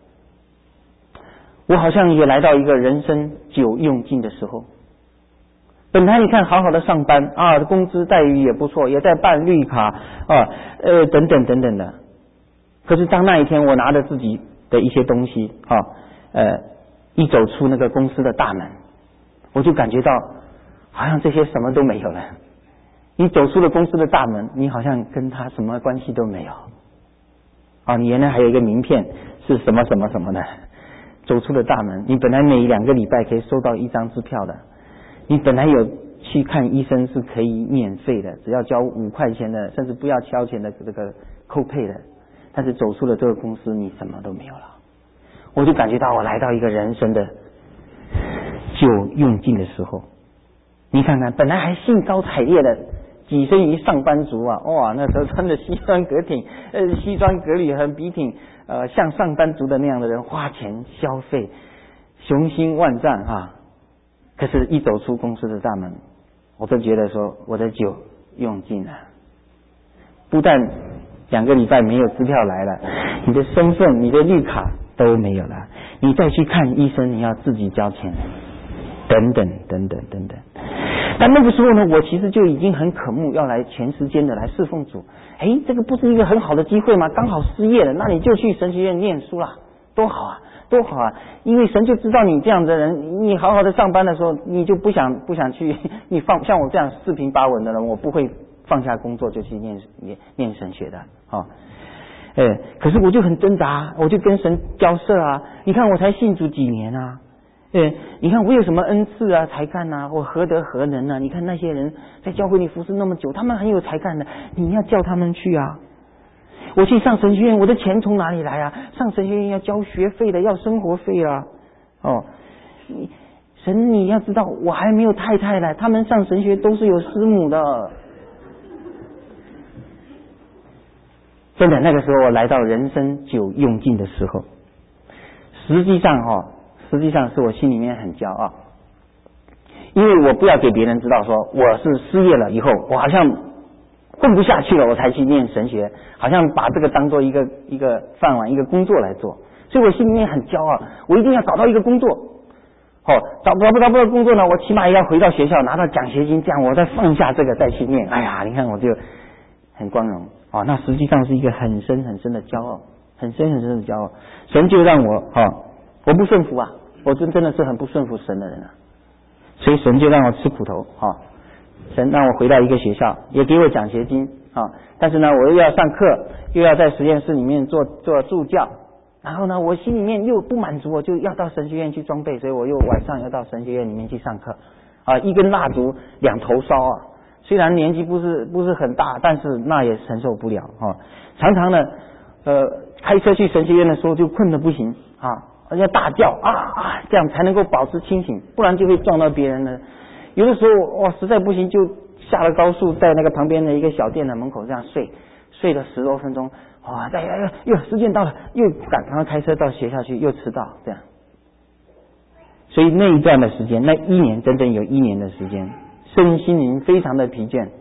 我好像也来到一个人生久用尽的时候。本来你看好好的上班工资待遇也不错，也在办绿卡等等等等的，可是当那一天我拿着自己的一些东西一走出那个公司的大门，我就感觉到好像这些什么都没有了。你走出了公司的大门，你好像跟他什么关系都没有你原来还有一个名片是什么什么什么的，走出了大门，你本来每2个礼拜可以收到1张支票的，你本来有去看医生是可以免费的，只要交5块钱的，甚至不要交钱的这个扣配的，但是走出了这个公司你什么都没有了。我就感觉到我来到一个人生的久用尽的时候。你看看本来还兴高采烈的跻身于上班族那时候穿着西装革挺西装革履很笔挺像上班族的那样的人，花钱消费雄心万丈可是一走出公司的大门，我都觉得说我的酒用尽了。不但2个礼拜没有支票来了，你的身份你的绿卡都没有了，你再去看医生你要自己交钱等等等等等等。但那个时候呢，我其实就已经很渴慕要来全时间的来侍奉主。这个不是一个很好的机会吗？刚好失业了，那你就去神学院念书啦，多好啊！因为神就知道你这样的人，你好好的上班的时候，你就不想去，你像我这样四平八稳的人，我不会放下工作就去念神学的可是我就很挣扎，我就跟神交涉你看我才信主几年你看我有什么恩赐才干我何德何能你看那些人在教会里服侍那么久，他们很有才干的，你要叫他们去我去上神学院，我的钱从哪里来上神学院要交学费的，要生活费神你要知道我还没有太太呢，他们上神学都是有师母的。真的那个时候我来到人生久用尽的时候，实际上是我心里面很骄傲，因为我不要给别人知道说我是失业了以后我好像混不下去了我才去念神学，好像把这个当做一个饭碗一个工作来做，所以我心里面很骄傲，我一定要找到一个工作找不到工作呢，我起码也要回到学校拿到奖学金，这样我再放下这个再去念。你看我就很光荣那实际上是一个很深很深的骄傲，很深很深的骄傲。神就让我不顺服我真的是很不顺服神的人所以神就让我吃苦头神让我回到一个学校，也给我奖学金但是呢我又要上课，又要在实验室里面做助教，然后呢我心里面又不满足，我就要到神学院去装备，所以我又晚上要到神学院里面去上课一根蜡烛2头烧虽然年纪不是很大，但是那也承受不了常常呢开车去神学院的时候就困得不行而且大叫这样才能够保持清醒，不然就会撞到别人了。有的时候实在不行就下了高速，在那个旁边的一个小店的门口这样睡了10多分钟时间到了又赶快开车到学校去，又迟到这样。所以那一段的时间，那1年整整有1年的时间，身心灵非常的疲倦，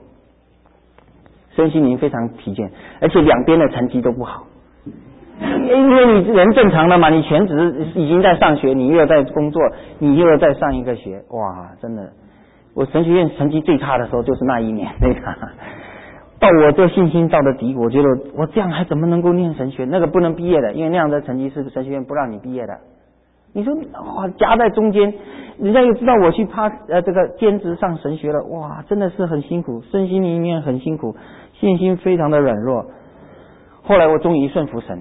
而且两边的成绩都不好。因为你人正常的嘛，你全职已经在上学，你又在工作，你又在上一个学，真的，我神学院成绩最差的时候就是那1年到我这信心到了底，我觉得我这样还怎么能够念神学？那个不能毕业的，因为那样的成绩是神学院不让你毕业的你说哇，夹在中间，人家又知道我去这个兼职上神学了，哇，真的是很辛苦，身心里面很辛苦，信心非常的软弱。后来我终于顺服神，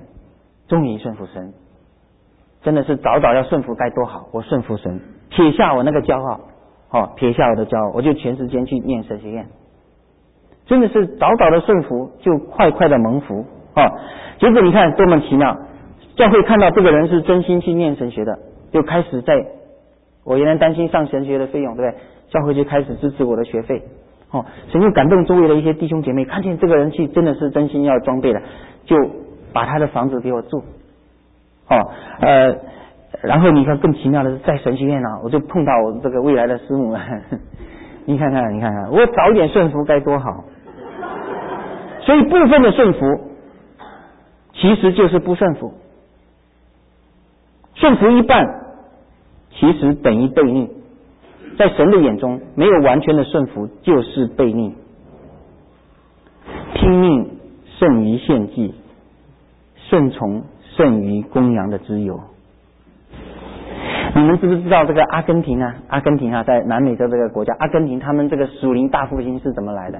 真的是早要顺服该多好，我顺服神，撇下我那个骄傲，撇下我的骄傲，我就全时间去念神学院，真的是早的顺服，就快的蒙福结果你看多么奇妙，教会看到这个人是真心去念神学的，就开始我原来担心上神学的费用，对不对？教会就开始支持我的学费神就感动周围的一些弟兄姐妹，看见这个人去真的是真心要装备的，就把他的房子给我住然后你看更奇妙的是，在神学院我就碰到我这个未来的师母你看看我早一点顺服该多好。所以部分的顺服其实就是不顺服，顺服一半其实等于悖逆，在神的眼中没有完全的顺服就是悖逆。听命胜于献祭，顺从胜于公羊的脂油。你们知不知道这个阿根廷在南美洲这个国家，阿根廷他们这个属灵大复兴是怎么来的？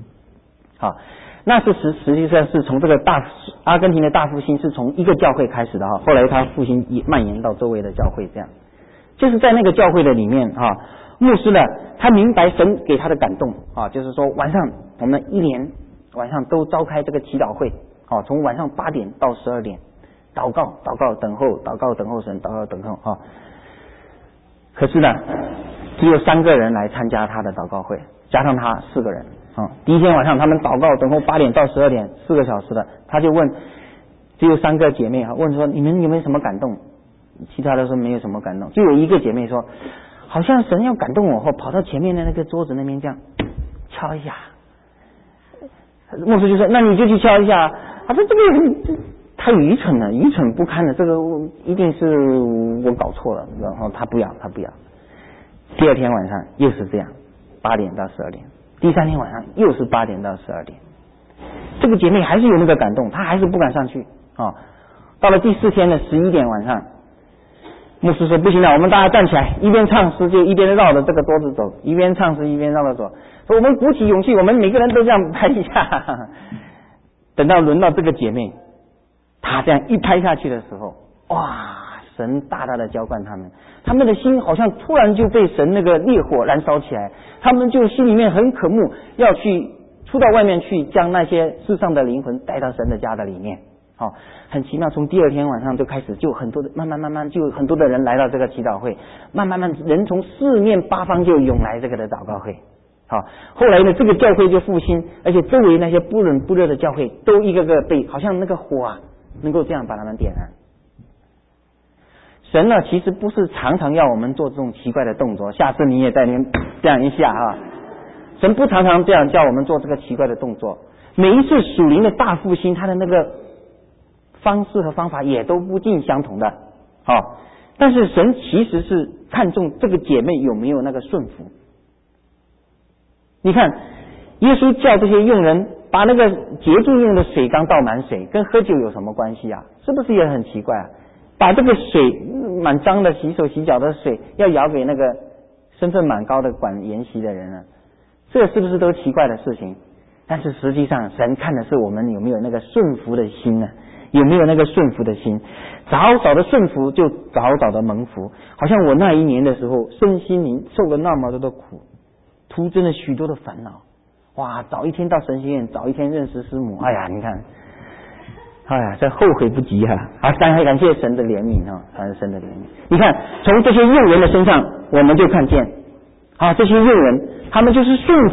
那是实际上是从这个阿根廷的大复兴是从一个教会开始的后来他复兴蔓延到周围的教会，这样就是在那个教会的里面牧师呢，他明白神给他的感动就是说晚上我们一年晚上都召开这个祈祷会从晚上8点到12点祷告等候，祷告等候神，祷告等候可是呢只有3个人来参加他的祷告会，加上他4个人第一天晚上他们祷告等候8点到12点4个小时的，他就问，只有3个姐妹问说你们有没有什么感动？其他的说没有什么感动，就有一个姐妹说好像神要感动我跑到前面的那个桌子那边这样敲一下，牧师就说那你就去敲一下。他说这个太愚蠢了，愚蠢不堪了，这个一定是我搞错了。然后他不要。第二天晚上又是这样8点到12点，第3天晚上又是8点到12点，这个姐妹还是有那个感动，她还是不敢上去到了第4天的11点晚上，牧师说不行了，我们大家站起来，一边唱诗就一边绕着这个桌子走，一边唱诗一边绕着走，说我们鼓起勇气，我们每个人都这样拍一下。等到轮到这个姐妹，她这样一拍下去的时候，哇，神大大的浇灌他们的心好像突然就被神那个烈火燃烧起来，他们就心里面很渴慕，要去出到外面去，将那些世上的灵魂带到神的家的里面很奇妙，从第2天晚上就开始，就很多的慢慢就有很多的人来到这个祈祷会，慢慢人从4面8方就涌来这个的祷告会后来呢这个教会就复兴，而且周围那些不冷不热的教会都一个个被好像那个火能够这样把他们点燃。神呢其实不是常常要我们做这种奇怪的动作，下次你也在那边这样一下神不常常这样叫我们做这个奇怪的动作，每一次属灵的大复兴他的那个方式和方法也都不尽相同的但是神其实是看重这个姐妹有没有那个顺服。你看耶稣叫这些佣人把那个洁净用的水缸倒满水，跟喝酒有什么关系是不是也很奇怪把这个水蛮脏的洗手洗脚的水要舀给那个身份蛮高的管筵席的人呢？这是不是都奇怪的事情？但是实际上神看的是我们有没有那个顺服的心呢？有没有那个顺服的心？早的顺服就早的蒙福。好像我那一年的时候身心灵受了那么多的苦，徒增了许多的烦恼，哇，早一天到神学院，早一天认识师母，哎呀你看这后悔不及感谢神的怜悯感谢神的怜悯。你看从这些诱人的身上我们就看见这些诱人他们就是顺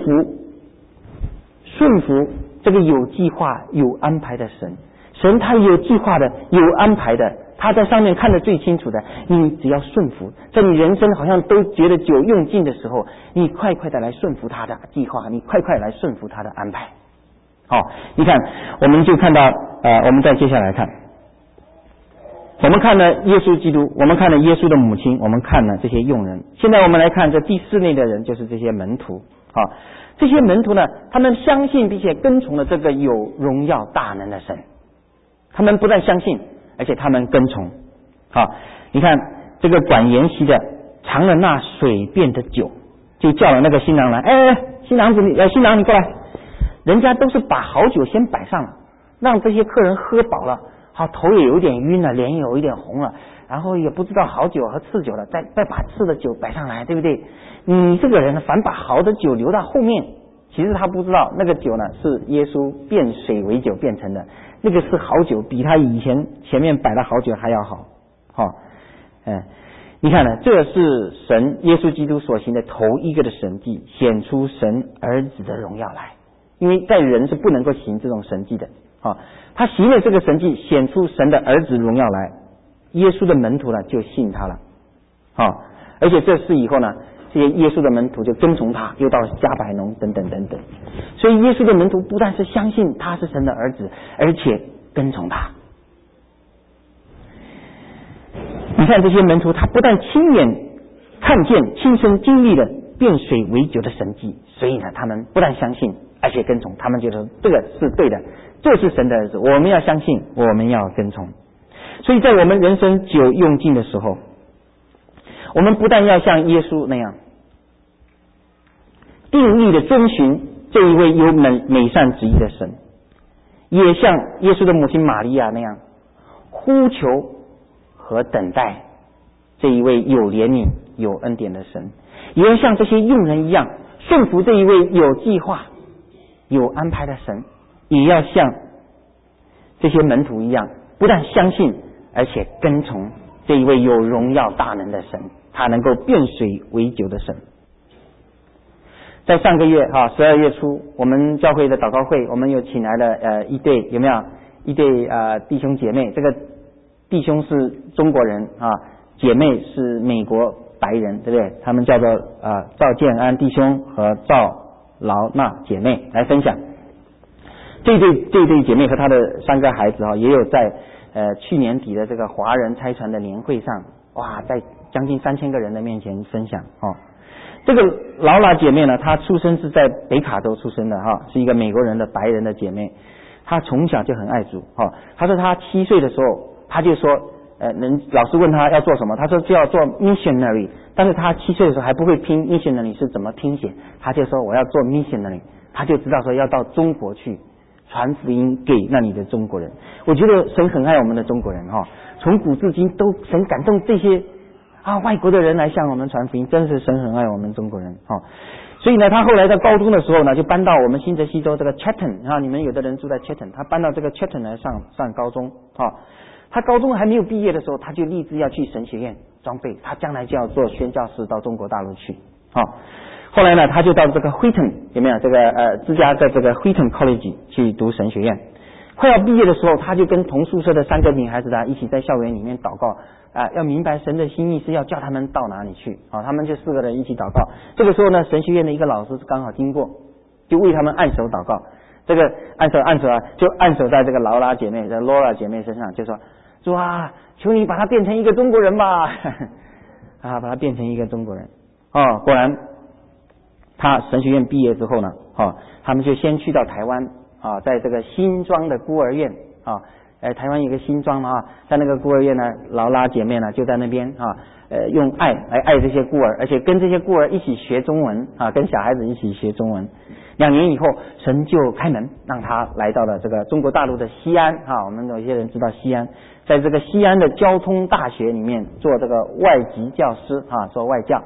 服这个有计划有安排的神他有计划的有安排的，他在上面看得最清楚的，你只要顺服，在你人生好像都觉得酒用尽的时候，你快的来顺服他的计划，你快来顺服他的安排。你看我们就看到我们再接下来看，我们看了耶稣基督，我们看了耶稣的母亲，我们看了这些用人，现在我们来看这第4类的人，就是这些门徒这些门徒呢，他们相信并且跟从了这个有荣耀大能的神，他们不但相信而且他们跟从你看这个管筵席的尝了那水变的酒，就叫了那个新郎来，新郎你过来。人家都是把好酒先摆上了，让这些客人喝饱了，好，头也有点晕了，脸也有一点红了，然后也不知道好酒和次酒了，再把次的酒摆上来，对不对？你这个人反把好的酒留到后面，其实他不知道那个酒呢是耶稣变水为酒变成的，那个是好酒，比他以前前面摆的好酒还要好。你看呢，这是神耶稣基督所行的头一个的神迹，显出神儿子的荣耀来。因为在人是不能够行这种神迹的，他行了这个神迹，显出神的儿子荣耀来，耶稣的门徒呢就信他了，而且这事以后呢，这些耶稣的门徒就跟从他，又到加百农等等等等，所以耶稣的门徒不但是相信他是神的儿子，而且跟从他。你看这些门徒，他不但亲眼看见、亲身经历了变水为酒的神迹，所以呢，他们不但相信，而且跟从，他们觉得这个是对的，这是神的儿子，我们要相信，我们要跟从。所以在我们人生酒用尽的时候，我们不但要像耶稣那样定义的遵循这一位有美善旨意的神，也像耶稣的母亲玛利亚那样呼求和等待这一位有怜悯有恩典的神，也要像这些用人一样顺服这一位有计划有安排的神，也要像这些门徒一样，不但相信，而且跟从这一位有荣耀大能的神，他能够变水为酒的神。在上个月12月初，我们教会的祷告会，我们有请来了一对，有没有一对弟兄姐妹？这个弟兄是中国人姐妹是美国白人，对不对？他们叫做赵建安弟兄和赵劳娜姐妹来分享。这对姐妹和她的3个孩子也有在去年底的这个华人差传的年会上，在将近3000个人的面前分享。这个劳拉姐妹呢，她出生是在北卡州出生的是一个美国人的白人的姐妹。她从小就很爱主她说她7岁的时候，她就说老师问她要做什么，她说就要做 missionary， 但是她7岁的时候还不会拼 missionary 是怎么拼写，她就说我要做 missionary， 她就知道说要到中国去传福音给那里的中国人。我觉得神很爱我们的中国人从古至今都神感动这些外国的人来向我们传福音，真是神很爱我们中国人所以呢，他后来在高中的时候呢，就搬到我们新泽西州这个 Chatham 你们有的人住在 Chatham， 他搬到这个 Chatham 来上高中他高中还没有毕业的时候，他就立志要去神学院装备，他将来就要做宣教士到中国大陆去后来呢，他就到这个 Wheaton 有没有这个芝加哥这个 Wheaton College 去读神学院。快要毕业的时候，他就跟同宿舍的3个女孩子一起在校园里面祷告要明白神的心意是要叫他们到哪里去他们就4个人一起祷告。这个时候呢，神学院的一个老师刚好经过，就为他们按手祷告。这个按手就按手在这个劳拉姐妹的 Laura 姐妹身上，就说主求你把她变成一个中国人吧把她变成一个中国人果然他神学院毕业之后呢他们就先去到台湾在这个新庄的孤儿院台湾有个新庄在那个孤儿院呢，劳拉姐妹呢就在那边用爱来爱这些孤儿，而且跟这些孤儿一起学中文跟小孩子一起学中文。2年以后，神就开门让他来到了这个中国大陆的西安我们有些人知道西安，在这个西安的交通大学里面做这个外籍教师做外教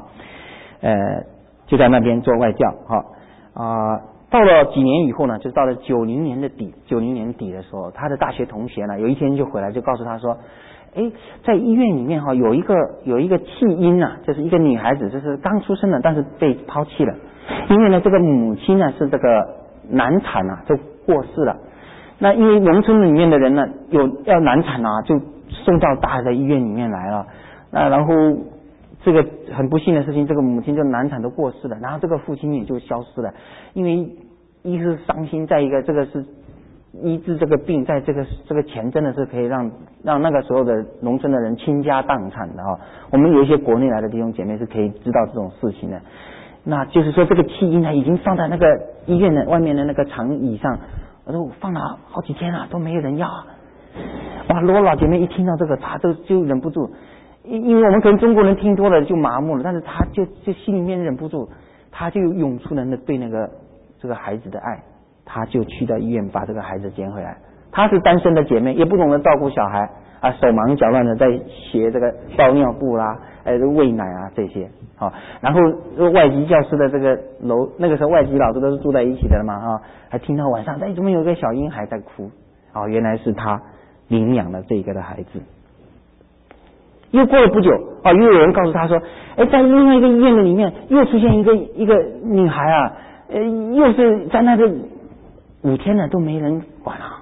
就在那边做外教到了几年以后呢，就到了90年底的时候，他的大学同学呢有一天就回来就告诉他说在医院里面有一个弃婴就是一个女孩子，就是刚出生的，但是被抛弃了，因为呢这个母亲呢是这个难产就过世了。那因为农村里面的人呢要难产就送到大的医院里面来了，然后这个很不幸的事情，这个母亲就难产都过世了，然后这个父亲也就消失了。因为一是伤心，再一个这个是医治这个病，在这个钱真的是可以让那个时候的农村的人倾家荡产的我们有一些国内来的弟兄姐妹是可以知道这种事情的。那就是说这个弃婴呢已经放在那个医院的外面的那个长椅上，我放了好几天了都没有人要罗老姐妹一听到这个她就忍不住， 因为我们可能中国人听多了就麻木了，但是他就心里面忍不住，他就涌出了对这个孩子的爱，他就去到医院把这个孩子捡回来。她是单身的姐妹，也不懂得照顾小孩啊，手忙脚乱的在学这个包尿布啦，喂奶啊这些。好，然后外籍教师的这个楼，那个时候外籍老师都是住在一起的嘛啊，还听到晚上怎么有个小婴孩在哭，哦，原来是他领养了这个的孩子。又过了不久，又有人告诉他说，在另外一个医院的里面又出现一个女孩啊，又是在那个5天了都没人管啊。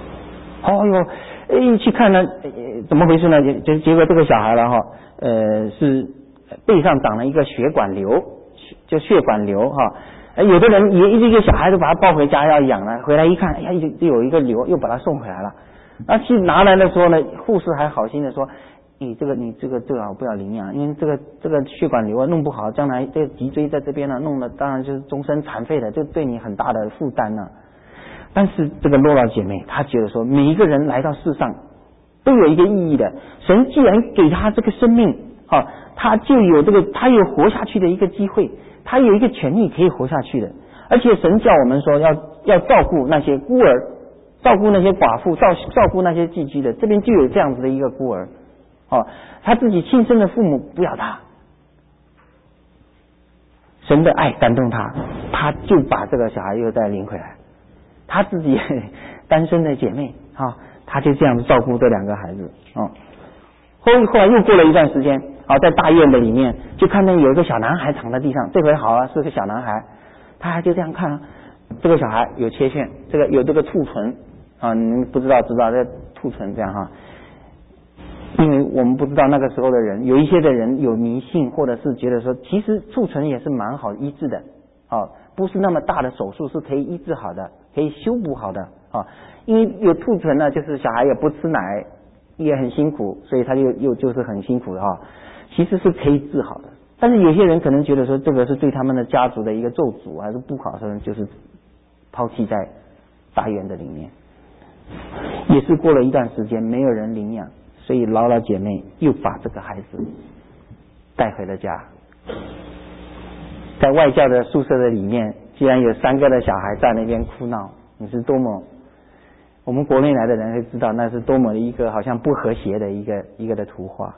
一去看呢，怎么回事呢？结果这个小孩了哈，是背上长了一个血管瘤，就血管瘤哈。有的人一个小孩都把他抱回家要养了，回来一看，哎呀，就有一个瘤，又把他送回来了。那去拿来的时候呢，护士还好心的说，你这个不要领养，因为这个血管瘤弄不好，将来这个脊椎在这边呢弄了，当然就是终身残废的，这对你很大的负担呢。但是这个罗拉姐妹她觉得说，每一个人来到世上都有一个意义的，神既然给他这个生命，他就有他有活下去的一个机会，他有一个权利可以活下去的。而且神叫我们说要照顾那些孤儿，照顾那些寡妇，照顾那些寄居的，这边就有这样子的一个孤儿，他自己亲生的父母不要他，神的爱感动他，他就把这个小孩又再领回来。他自己单身的姐妹他就这样照顾这2个孩子后来又过了一段时间在大院的里面就看见有一个小男孩躺在地上，这回好啊，是个小男孩，他还就这样看这个小孩有切陷，有这个兔唇你们不知道这兔唇这样因为我们不知道那个时候的人，有一些的人有迷信，或者是觉得说其实兔唇也是蛮好医治的不是那么大的手术是可以医治好的，可以修补好的因为有兔唇呢，就是小孩也不吃奶，也很辛苦，所以他就是很辛苦的其实是可以治好的。但是有些人可能觉得说这个是对他们的家族的一个咒诅，还是不好，所以就是抛弃在大院的里面。也是过了一段时间没有人领养，所以劳拉姐妹又把这个孩子带回了家。在外教的宿舍的里面，居然有3个的小孩在那边哭闹，你是多么，我们国内来的人会知道那是多么的一个好像不和谐的一个的图画。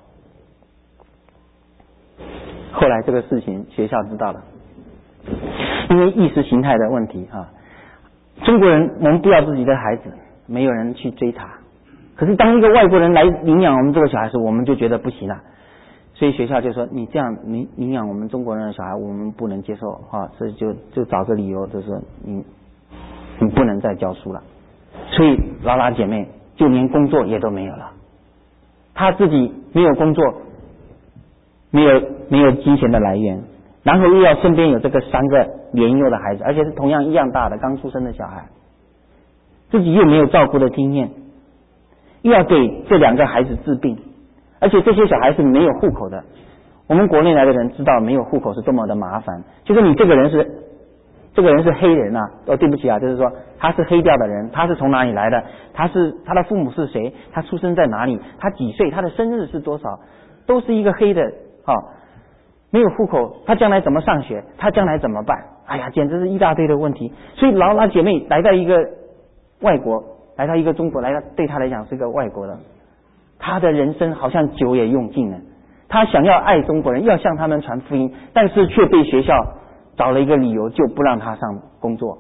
后来这个事情学校知道了，因为意识形态的问题中国人我们不要自己的孩子，没有人去追查，可是当一个外国人来领养我们这个小孩时，我们就觉得不行了，所以学校就说你这样领养我们中国人的小孩我们不能接受所以就找个理由，就是说你不能再教书了。所以劳拉姐妹就连工作也都没有了，她自己没有工作，没有金钱的来源，然后又要身边有这个3个年幼的孩子，而且是同样一样大的刚出生的小孩，自己又没有照顾的经验，又要给这2个孩子治病，而且这些小孩是没有户口的。我们国内来的人知道没有户口是多么的麻烦，就是你这个人是黑人对不起就是说他是黑掉的人，他是从哪里来的，他的父母是谁，他出生在哪里，他几岁，他的生日是多少，都是一个黑的没有户口，他将来怎么上学，他将来怎么办，哎呀简直是一大堆的问题。所以劳拉姐妹来到一个外国，来到一个中国，对她来讲是个外国人，她的人生好像酒也用尽了，她想要爱中国人，要向他们传福音，但是却被学校找了一个理由就不让她上工作，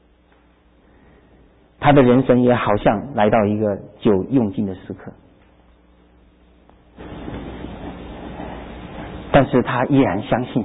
她的人生也好像来到一个酒用尽的时刻。但是他依然相信，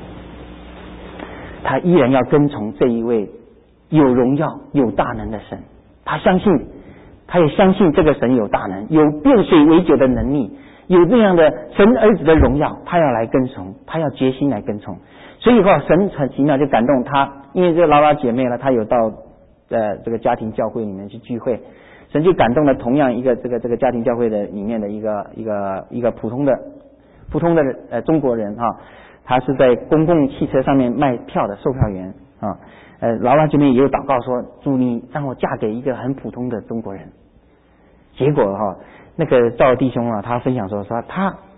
他依然要跟从这一位有荣耀有大能的神，他也相信这个神有大能，有变水为酒的能力，有这样的神儿子的荣耀，他要来跟从，他要决心来跟从。所以神很奇妙就感动他，因为这个劳拉姐妹呢，她有到这个家庭教会里面去聚会，神就感动了同样一个这个家庭教会的里面的一个普通的中国人他是在公共汽车上面卖票的售票员劳拉姐妹也有祷告说，主你让我嫁给一个很普通的中国人。结果那个赵弟兄他分享说他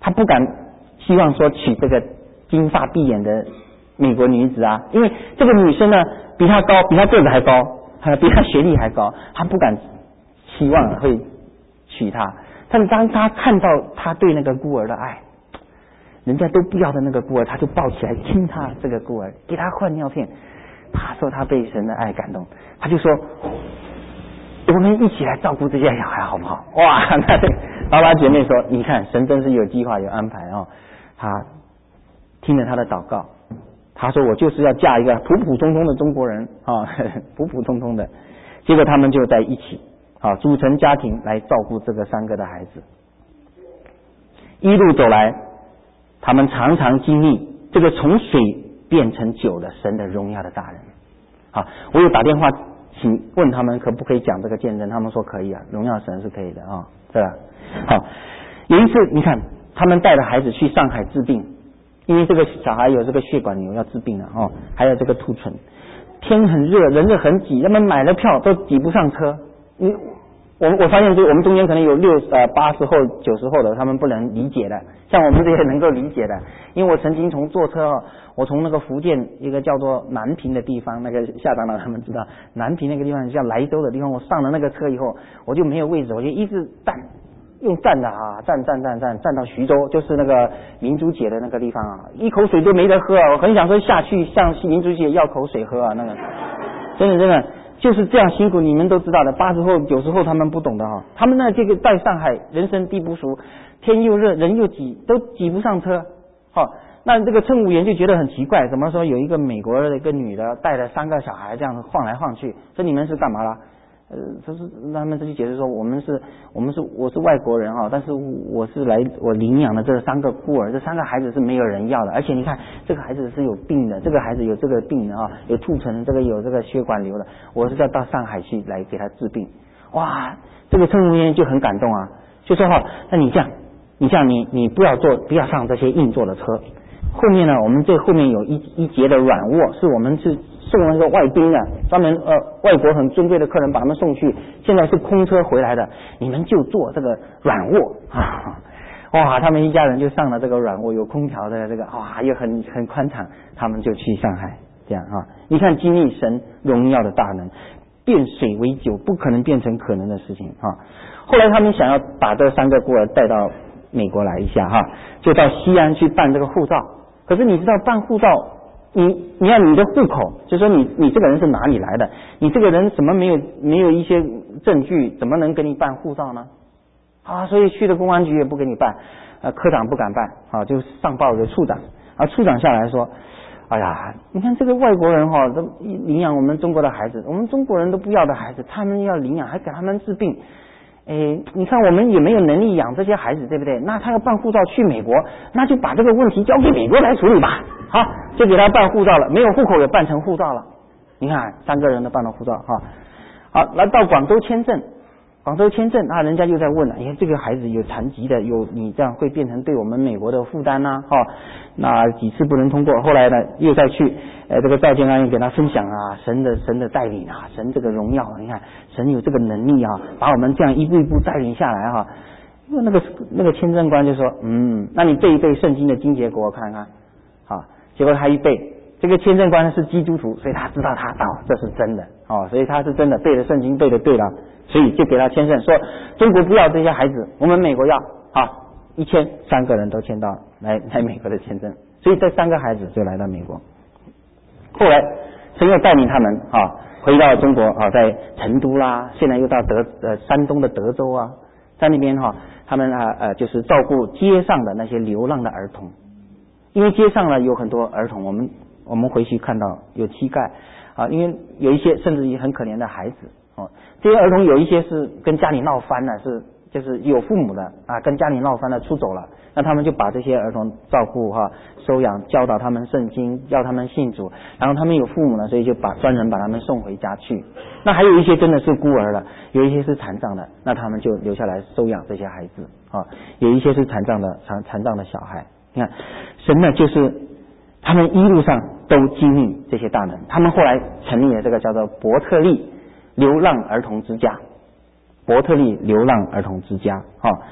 他不敢希望说娶这个金发碧眼的美国女子啊，因为这个女生呢比他高，比他个子还高，比他学历还高，他不敢希望会娶她。但是当他看到他对那个孤儿的爱，人家都不要的那个孤儿，他就抱起来亲他这个孤儿，给他换尿片。他说他被神的爱感动，他就说我们一起来照顾这些小孩好不好？哇，那老把姐妹说，你看神真是有计划有安排哦。他听了他的祷告，他说我就是要嫁一个普普通通的中国人啊，普普通通的。结果他们就在一起组成家庭来照顾这个3个的孩子。一路走来，他们常常经历这个从水变成酒的神的荣耀的大人。我有打电话请问他们可不可以讲这个见证，他们说可以啊，荣耀神是可以的啊，对吧？有一次你看他们带着孩子去上海治病，因为这个小孩有这个血管瘤要治病了还有这个兔唇，天很热，人就很挤，他们买了票都挤不上车。我发现我们中间可能有80后90后的他们不能理解的，像我们这些能够理解的，因为我曾经坐车我从那个福建一个叫做南平的地方，那个夏长老他们知道南平那个地方叫莱州的地方，我上了那个车以后我就没有位置，我就一直用站的站到徐州，就是那个民族节的那个地方一口水都没得喝我很想说下去向民族节要口水喝那个真的就是这样辛苦，你们都知道的，80后90后他们不懂的他们这个在上海人生地不熟，天又热人又挤，都挤不上车那这个乘务员就觉得很奇怪，怎么说有一个美国的一个女的带着3个小孩这样晃来晃去，说你们是干嘛啦？他们就解释说我是外国人但是我领养的这3个孤儿，这3个孩子是没有人要的，而且你看这个孩子是有病的，这个孩子有这个病的有兔唇，这个有这个血管瘤的，我是要到上海去来给他治病。哇，这个乘务员就很感动就说那你这样你不要上这些硬座的车，后面呢我们这后面有一节的软卧，是我们是送那个外宾专门外国很尊贵的客人把他们送去，现在是空车回来的，你们就坐这个软卧哇，他们一家人就上了这个软卧，有空调的这个又很宽敞，他们就去上海这样你看经历神荣耀的大能，变水为酒不可能变成可能的事情后来他们想要把这3个孤儿带到美国来一下就到西安去办这个护照，可是你知道办护照你要你的户口，就说你这个人是哪里来的，你这个人怎么没有一些证据，怎么能给你办护照呢所以去了公安局也不给你办，科长不敢办就上报给处长处长下来说，哎呀，你看这个外国人都领养我们中国的孩子，我们中国人都不要的孩子，他们要领养还给他们治病，你看我们也没有能力养这些孩子，对不对？那他要办护照去美国，那就把这个问题交给美国来处理吧。就给他办护照了，没有户口也办成护照了。你看3个人都办了护照好，来到广州签证人家又在问了，这个孩子有残疾的，你这样会变成对我们美国的负担那几次不能通过，后来呢又再去这个赵建安又给他分享神的带领神这个荣耀，你看神有这个能力把我们这样一步一步带领下来那个签证官就说那你背一背圣经的经节给我看看结果他一背，这个签证官是基督徒，所以他知道这是真的所以他是真的背的圣经背的对了，所以就给他签证，说中国不要这些孩子，我们美国要一签3个人都签到来美国的签证，所以这3个孩子就来到美国。后来神又带领他们回到中国在成都啦，现在又到山东的德州在那边他们就是照顾街上的那些流浪的儿童，因为街上呢有很多儿童，我们回去看到有乞丐因为有一些甚至于很可怜的孩子这些儿童有一些是跟家里闹翻了，就是有父母的跟家里闹翻了出走了，那他们就把这些儿童照顾收养，教导他们圣经，要他们信主，然后他们有父母呢，所以就专人把他们送回家去。那还有一些真的是孤儿了，有一些是残障的，那他们就留下来收养这些孩子有一些是残障的小孩。你看神呢就是他们一路上都经历这些大能，他们后来成立了这个叫做伯特利流浪儿童之家，伯特利流浪儿童之家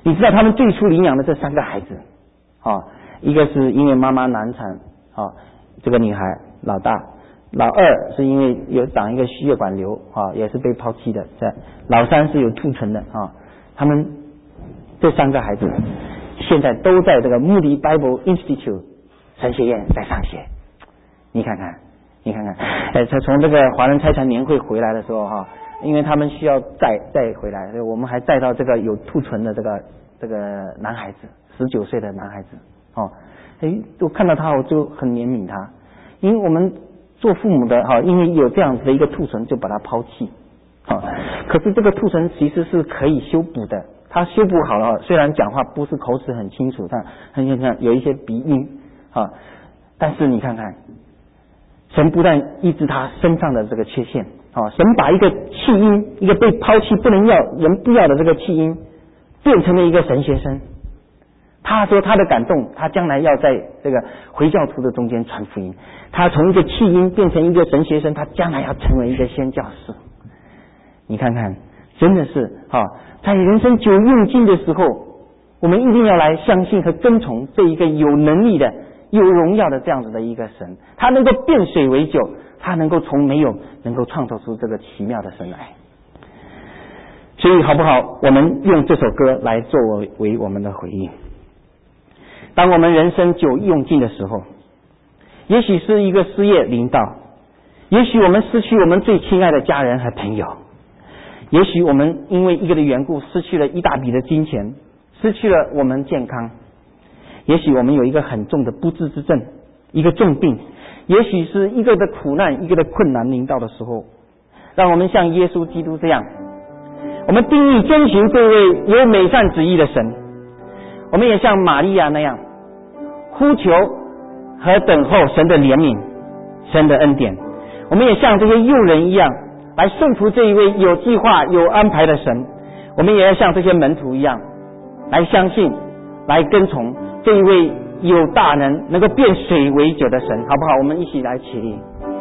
你知道他们最初领养的这3个孩子一个是因为妈妈难产这个女孩老大，老二是因为有长一个血管瘤也是被抛弃的，老三是有兔唇的他们这3个孩子现在都在这个Moody Bible Institute 神学院在上学。你看看他从这个华人差传年会回来的时候因为他们需要再回来，所以我们还带到这个有兔唇的这个男孩子，19岁的男孩子我看到他我就很怜悯他，因为我们做父母的因为有这样子的一个兔唇就把他抛弃可是这个兔唇其实是可以修补的，他修补好了虽然讲话不是口齿很清楚，但很像有一些鼻音但是你看看神不但医治他身上的这个缺陷神把一个弃婴，一个被抛弃不能要人不要的这个弃婴变成了一个神学生。他说他的感动，他将来要在这个回教徒的中间传福音，他从一个弃婴变成一个神学生，他将来要成为一个宣教士。你看看真的是在人生久用尽的时候，我们一定要来相信和跟从这一个有能力的有荣耀的这样子的一个神，他能够变水为酒，他能够从没有能够创造出这个奇妙的神来。所以好不好，我们用这首歌来作为我们的回应。当我们人生久用尽的时候，也许是一个失业临到，也许我们失去我们最亲爱的家人和朋友，也许我们因为一个的缘故失去了一大笔的金钱，失去了我们健康，也许我们有一个很重的不治之症，一个重病，也许是一个的苦难，一个的困难临到的时候，让我们像耶稣基督这样，我们定义遵循这位有美善旨意的神，我们也像玛利亚那样呼求和等候神的怜悯，神的恩典。我们也像这些幼人一样来顺服这一位有计划有安排的神，我们也要像这些门徒一样来相信来跟从这一位有大能够变水为酒的神，好不好？我们一起来起立。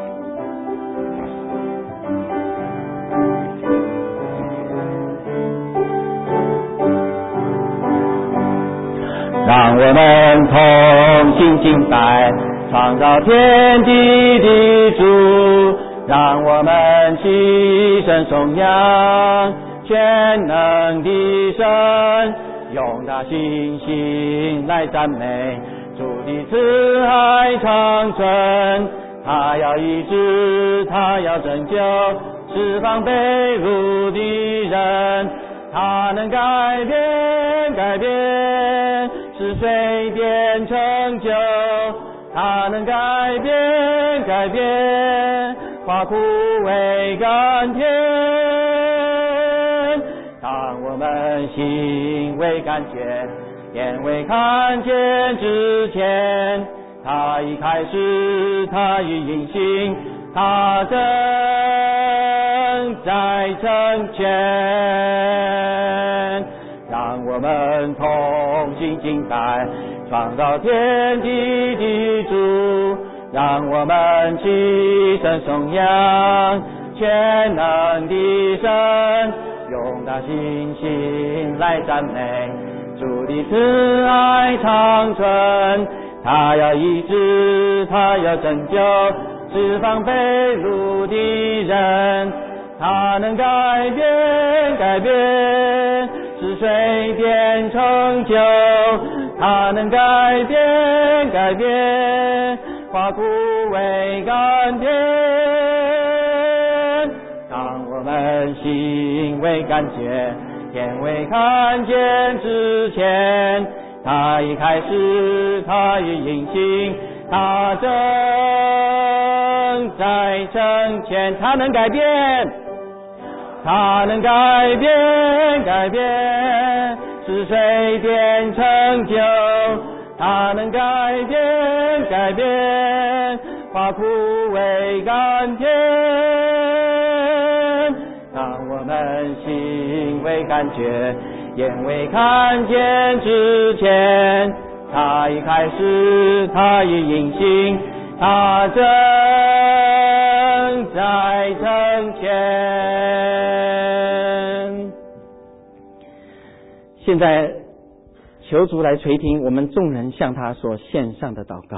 让我们同心敬拜创造天地的主，让我们齐声颂扬全能的神，用大信心来赞美主的慈爱长存。他要医治，他要拯救，释放被掳的人，他能改变使水变成酒，他能改变化苦为甘甜。当我们心未感觉眼未看见之前，他已开始，他已运行，他正在成全。让我们同心敬拜创造天地的主，让我们齐声颂扬全能的神，用大信心来赞美主的慈爱长存。他要医治，他要拯救，释放被掳的人，他能改变使水变成酒，他能改变化苦为甘甜。当我们心未感觉眼未看见之前，他已开始，他已运行，他正在成全。他能改变，他能改变使水变成酒，他能改变化苦为甘甜。当我们心未感觉眼未看见之前，他已开始，他已运行，他正在成全。现在求主来垂听我们众人向他所献上的祷告。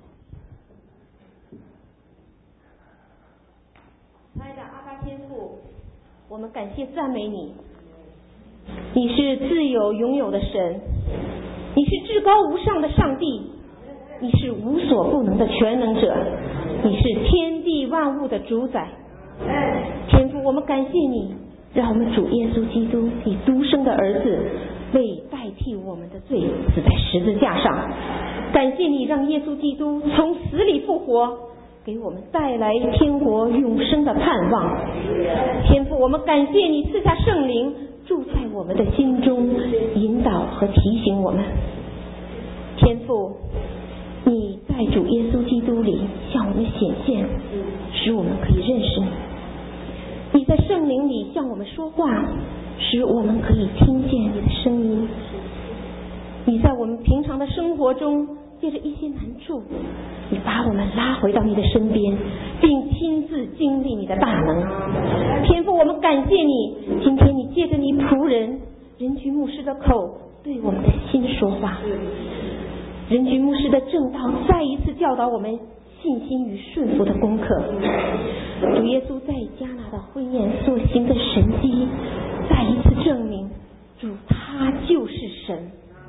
亲爱的阿爸天父，我们感谢赞美你，你是自有永有的神，你是至高无上的上帝，你是无所不能的全能者，你是天地万物的主宰。天父，我们感谢你，让我们主耶稣基督以独生的儿子为代替我们的罪死在十字架上。感谢你让耶稣基督从死里复活，给我们带来天国永生的盼望。天父，我们感谢你赐下圣灵住在我们的心中，引导和提醒我们。天父，你在主耶稣基督里向我们显现，使我们可以认识你。你在圣灵里向我们说话，使我们可以听见你的声音。你在我们平常的生活中借着一些难处，你把我们拉回到你的身边，并亲自经历你的大能。天父，我们感谢你，今天你借着你仆人人居牧师的口对我们的心说话。人居牧师的正道再一次教导我们信心与顺服的功课。主耶稣在迦拿的婚宴所行的神迹，再一次证明主他就是神。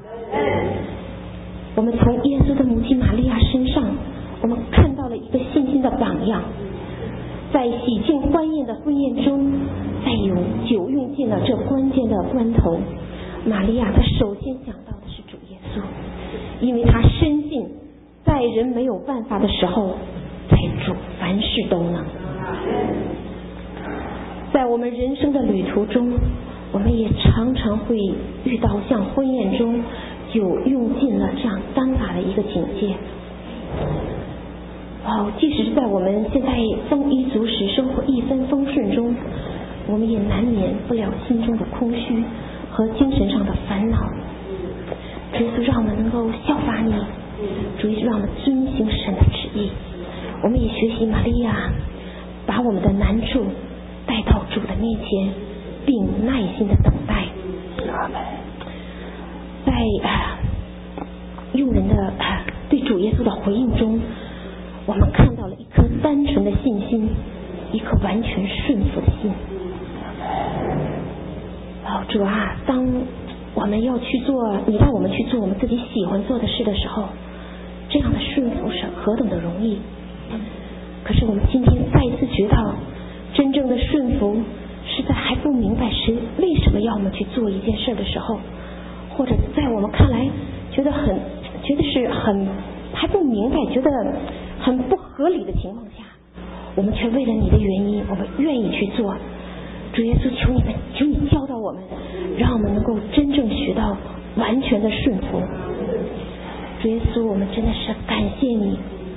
我们从耶稣的母亲玛利亚身上，我们看到了一个信心的榜样。在喜庆欢宴的婚宴中，在酒用尽了这关键的关头，玛利亚她首先想到的是主耶稣，因为她深信在人没有办法的时候，在主凡事都能。在我们人生的旅途中，我们也常常会遇到像婚宴中酒用尽了这样尴尬的一个境界。即使是在我们现在丰衣足食、生活一帆风顺中，我们也难免不了心中的空虚和精神上的烦恼。主耶稣让我们能够效法你，主耶稣让我们遵行神的旨意。我们也学习玛利亚，把我们的难处带到主的面前，并耐心的等待。在用人的对主耶稣的回应中，我们看到了一颗单纯的信心，一颗完全顺服的心。主啊，当我们要去做，你让我们去做我们自己喜欢做的事的时候，这样的顺服是何等的容易。可是我们今天再一次觉到，真正的顺服是在还不明白神为什么要我们去做一件事的时候，或者在我们看来觉得是很还不明白，觉得很不合理的情况下，我们却为了你的原因，我们愿意去做。主耶稣，求你教导我们，让我们能够真正学到完全的顺服。主耶稣，我们真的是感谢你。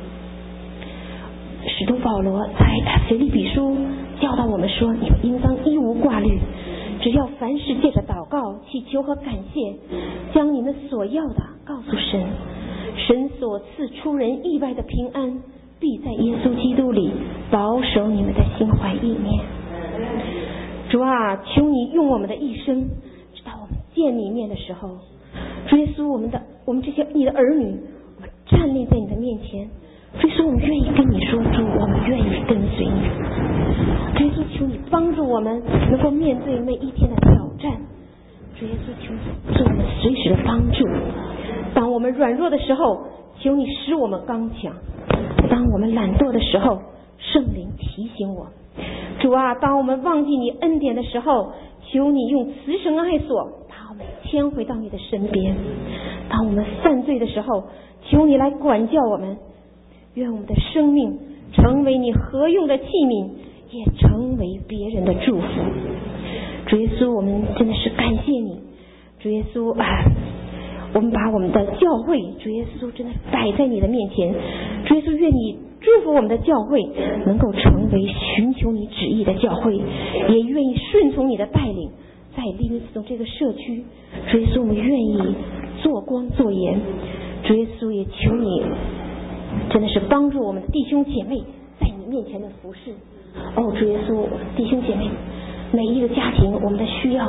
使徒保罗在腓立比书教导我们说，你们应当一无挂虑，只要凡事借着祷告、祈求和感谢，将你们所要的告诉神。神所赐出人意外的平安，必在耶稣基督里保守你们的心怀意念。主啊，求你用我们的一生，直到我们见你面的时候，主耶稣，我们这些你的儿女，我们站立在你的面前，主耶稣，我们愿意跟你说，主，我们愿意跟随你。主耶稣，求你帮助我们能够面对每一天的挑战。主耶稣，求你做我们随时的帮助。当我们软弱的时候，求你使我们刚强；当我们懒惰的时候，圣灵提醒我。主啊，当我们忘记你恩典的时候，求你用慈绳爱索把我们牵回到你的身边。当我们犯罪的时候，求你来管教我们。愿我们的生命成为你合用的器皿，也成为别人的祝福。主耶稣，我们真的是感谢你。主耶稣我们把我们的教会，主耶稣真的摆在你的面前。主耶稣，愿你祝福我们的教会能够成为寻求你旨意的教会，也愿意顺从你的带领，在利维斯顿这个社区，主耶稣，我们愿意做光做盐。主耶稣，也求你真的是帮助我们的弟兄姐妹在你面前的服侍。主耶稣，弟兄姐妹，每一个家庭我们的需要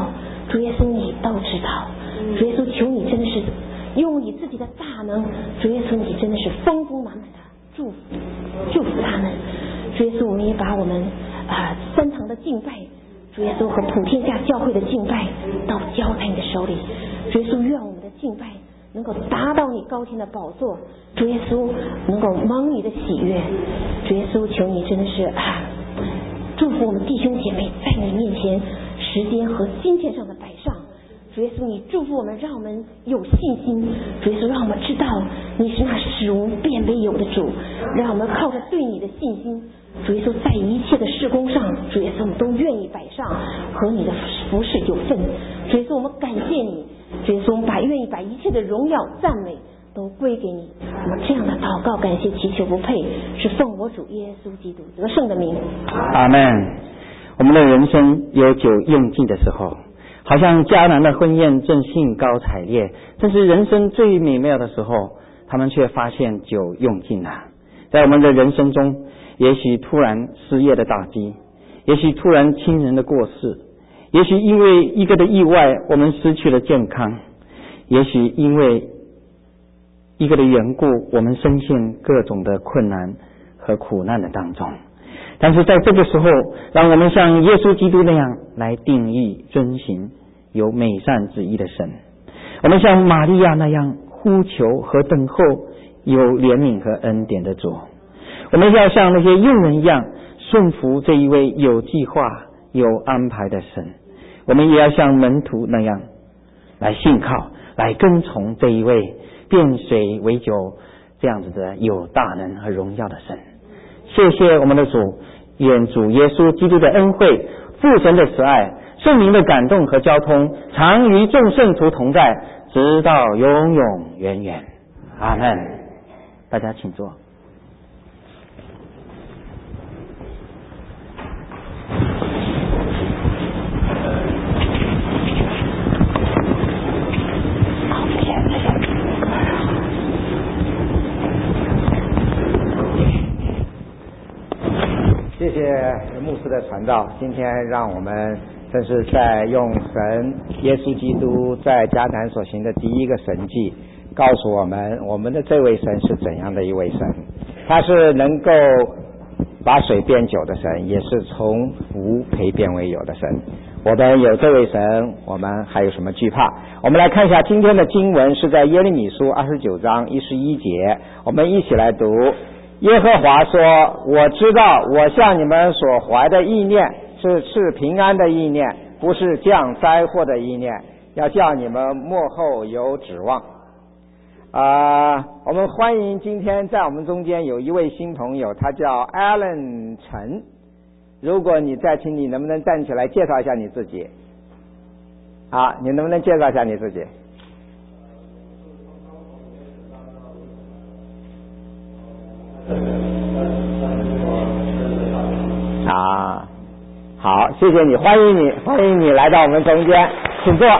主耶稣你都知道，主耶稣求你真的是用你自己的大能，主耶稣你真的是丰丰满满的祝福他们。主耶稣我们也把我们三堂的敬拜，主耶稣和普天下教会的敬拜都交在你的手里。主耶稣愿我们的敬拜能够达到你高天的宝座，主耶稣能够蒙你的喜悦。主耶稣求你真的是祝福我们弟兄姐妹在你面前时间和金钱上的摆上。主耶稣你祝福我们，让我们有信心。主耶稣让我们知道你是那使无变为有的主，让我们靠着对你的信心，主耶稣在一切的事工上，主耶稣我们都愿意摆上和你的服事有份。主耶稣我们感谢你，主耶稣我们愿意把一切的荣耀赞美都归给你。我们这样的祷告感谢祈求不配，是奉我主耶稣基督得胜的名。 阿们。我们的人生有酒用尽的时候，好像迦南的婚宴正兴高采烈，正是人生最美妙的时候，他们却发现酒用尽了。在我们的人生中，也许突然失业的打击，也许突然亲人的过世，也许因为一个的意外我们失去了健康，也许因为一个的缘故我们深陷各种的困难和苦难的当中。但是在这个时候，让我们像耶稣基督那样来定义遵行有美善旨意的神，我们像玛利亚那样呼求和等候有怜悯和恩典的主，我们要像那些佣人一样顺服这一位有计划有安排的神，我们也要像门徒那样来信靠来跟从这一位变水为酒这样子的有大能和荣耀的神。谢谢我们的主，愿主耶稣基督的恩惠、父神的慈爱、圣灵的感动和交通常与众圣徒同在，直到永永远远。阿们。大家请坐。 谢谢牧师的传道，今天让我们正是在用神耶稣基督在迦南所行的第一个神迹，告诉我们的这位神是怎样的一位神。他是能够把水变酒的神，也是从无培变为有的神。我们有这位神，我们还有什么惧怕？我们来看一下今天的经文，是在耶利米书29章11节，我们一起来读。耶和华说，我知道我向你们所怀的意念是赐平安的意念，不是降灾祸的意念，要叫你们末后有指望。我们欢迎今天在我们中间有一位新朋友，他叫 Alan 陈。如果你在，请你能不能站起来介绍一下你自己？你能不能介绍一下你自己？好，谢谢你，欢迎你来到我们中间，请坐，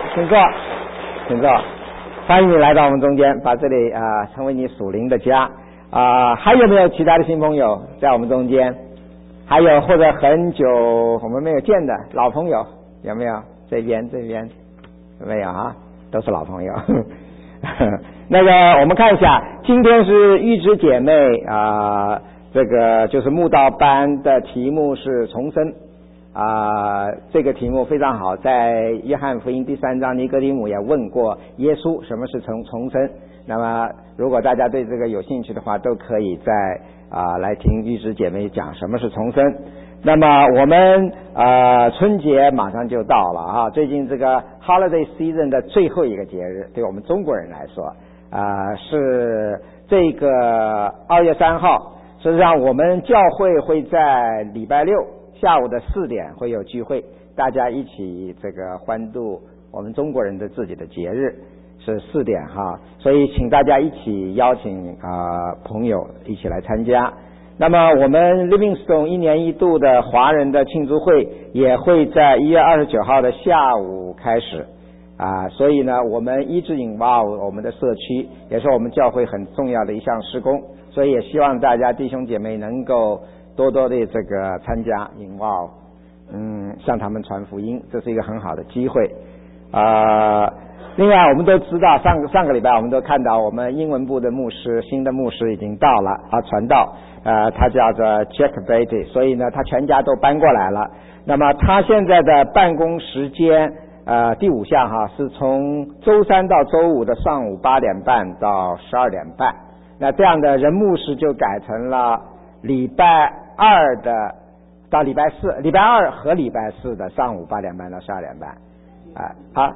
欢迎你来到我们中间，把这里成为你属灵的家。还有没有其他的新朋友在我们中间？还有或者很久我们没有见的老朋友有没有？这边没有都是老朋友。那个我们看一下，今天是玉芝姐妹这个就是慕道班的题目是重生这个题目非常好，在约翰福音第3章尼哥底母也问过耶稣什么是重生。那么如果大家对这个有兴趣的话，都可以在来听玉芝姐妹讲什么是重生。那么我们春节马上就到了最近这个 holiday season 的最后一个节日，对我们中国人来说是这个2月3号。实际上我们教会在礼拜六下午的4点会有聚会，大家一起这个欢度我们中国人的自己的节日，是4点所以请大家一起邀请朋友一起来参加。那么我们 Livingstone 1年1度的华人的庆祝会也会在1月29号的下午开始所以呢我们一直involve我们的社区，也是我们教会很重要的一项事工，所以也希望大家弟兄姐妹能够多多的这个参加involve向他们传福音，这是一个很好的机会另外我们都知道上个礼拜我们都看到我们英文部的牧师，新的牧师已经到了传道，他叫做 Jack Beatty， 所以呢他全家都搬过来了。那么他现在的办公时间第5项是从周3到周5的上午8点半到12点半，那这样的人牧师就改成了礼拜2的到礼拜4，礼拜2和礼拜4的上午8点半到12点半。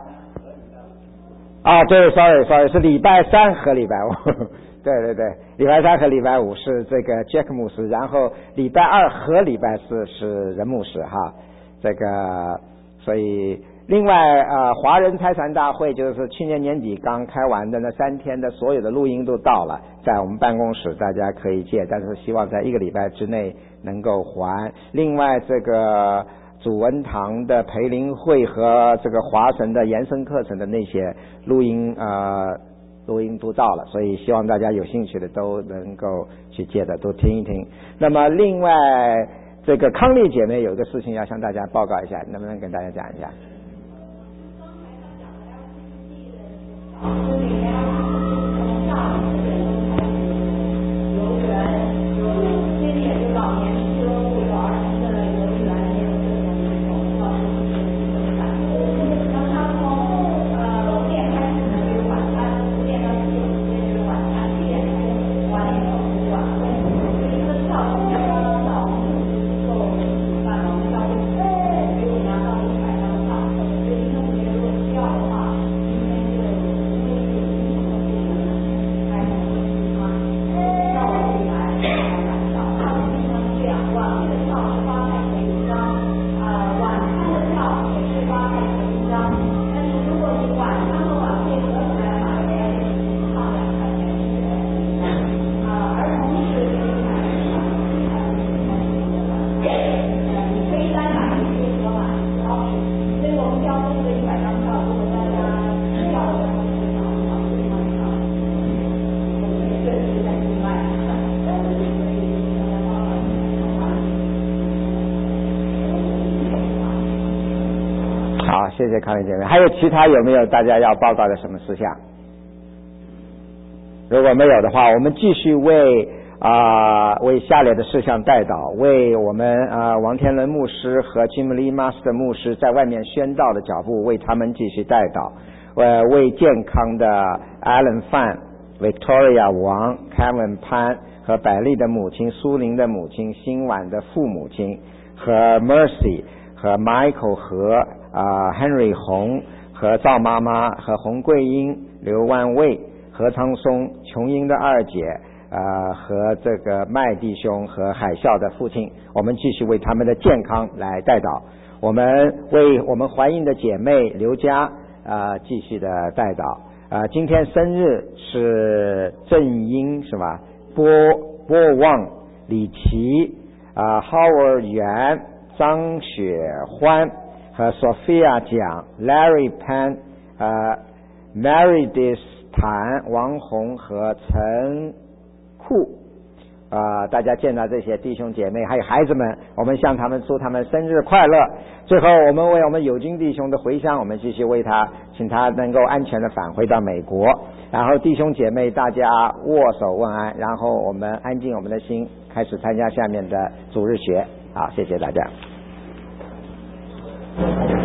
对 sorry 是礼拜3和礼拜5对，礼拜3和礼拜5是这个 Jack 牧师，然后礼拜2和礼拜4是人牧师这个所以另外华人财产大会就是去年年底刚开完的那3天的所有的录音都到了，在我们办公室大家可以借，但是希望在1个礼拜之内能够还。另外这个主文堂的培灵会和这个华神的延伸课程的那些录音都到了，所以希望大家有兴趣的都能够去借的都听一听。那么另外这个康丽姐妹有个事情要向大家报告一下，能不能跟大家讲一下？谢谢康丽姐妹。还有其他有没有大家要报告的什么事项？如果没有的话，我们继续为下列的事项代祷，为我们王天伦牧师和 Jim Lee Master 牧师在外面宣道的脚步，为他们继续代祷。为健康的 Alan Fan、Victoria 王、Kevin 潘和百丽的母亲、苏玲的母亲、新婉的父母亲和 Mercy 和 Michael 和Henry 洪和赵妈妈和洪桂英、刘万卫、何昌松、琼英的二姐和这个麦弟兄和海啸的父亲，我们继续为他们的健康来代祷。我们为我们怀孕的姐妹刘佳继续的代祷。今天生日是郑英是吧？波旺、李琦、Howard 袁、张雪欢和 Sophia 蒋、Larry Pan、Meredith 谭、王红和陈库大家见到这些弟兄姐妹还有孩子们，我们向他们祝他们生日快乐。最后我们为我们友军弟兄的回乡，我们继续为他，请他能够安全的返回到美国。然后弟兄姐妹大家握手问安，然后我们安静我们的心，开始参加下面的主日学。好，谢谢大家。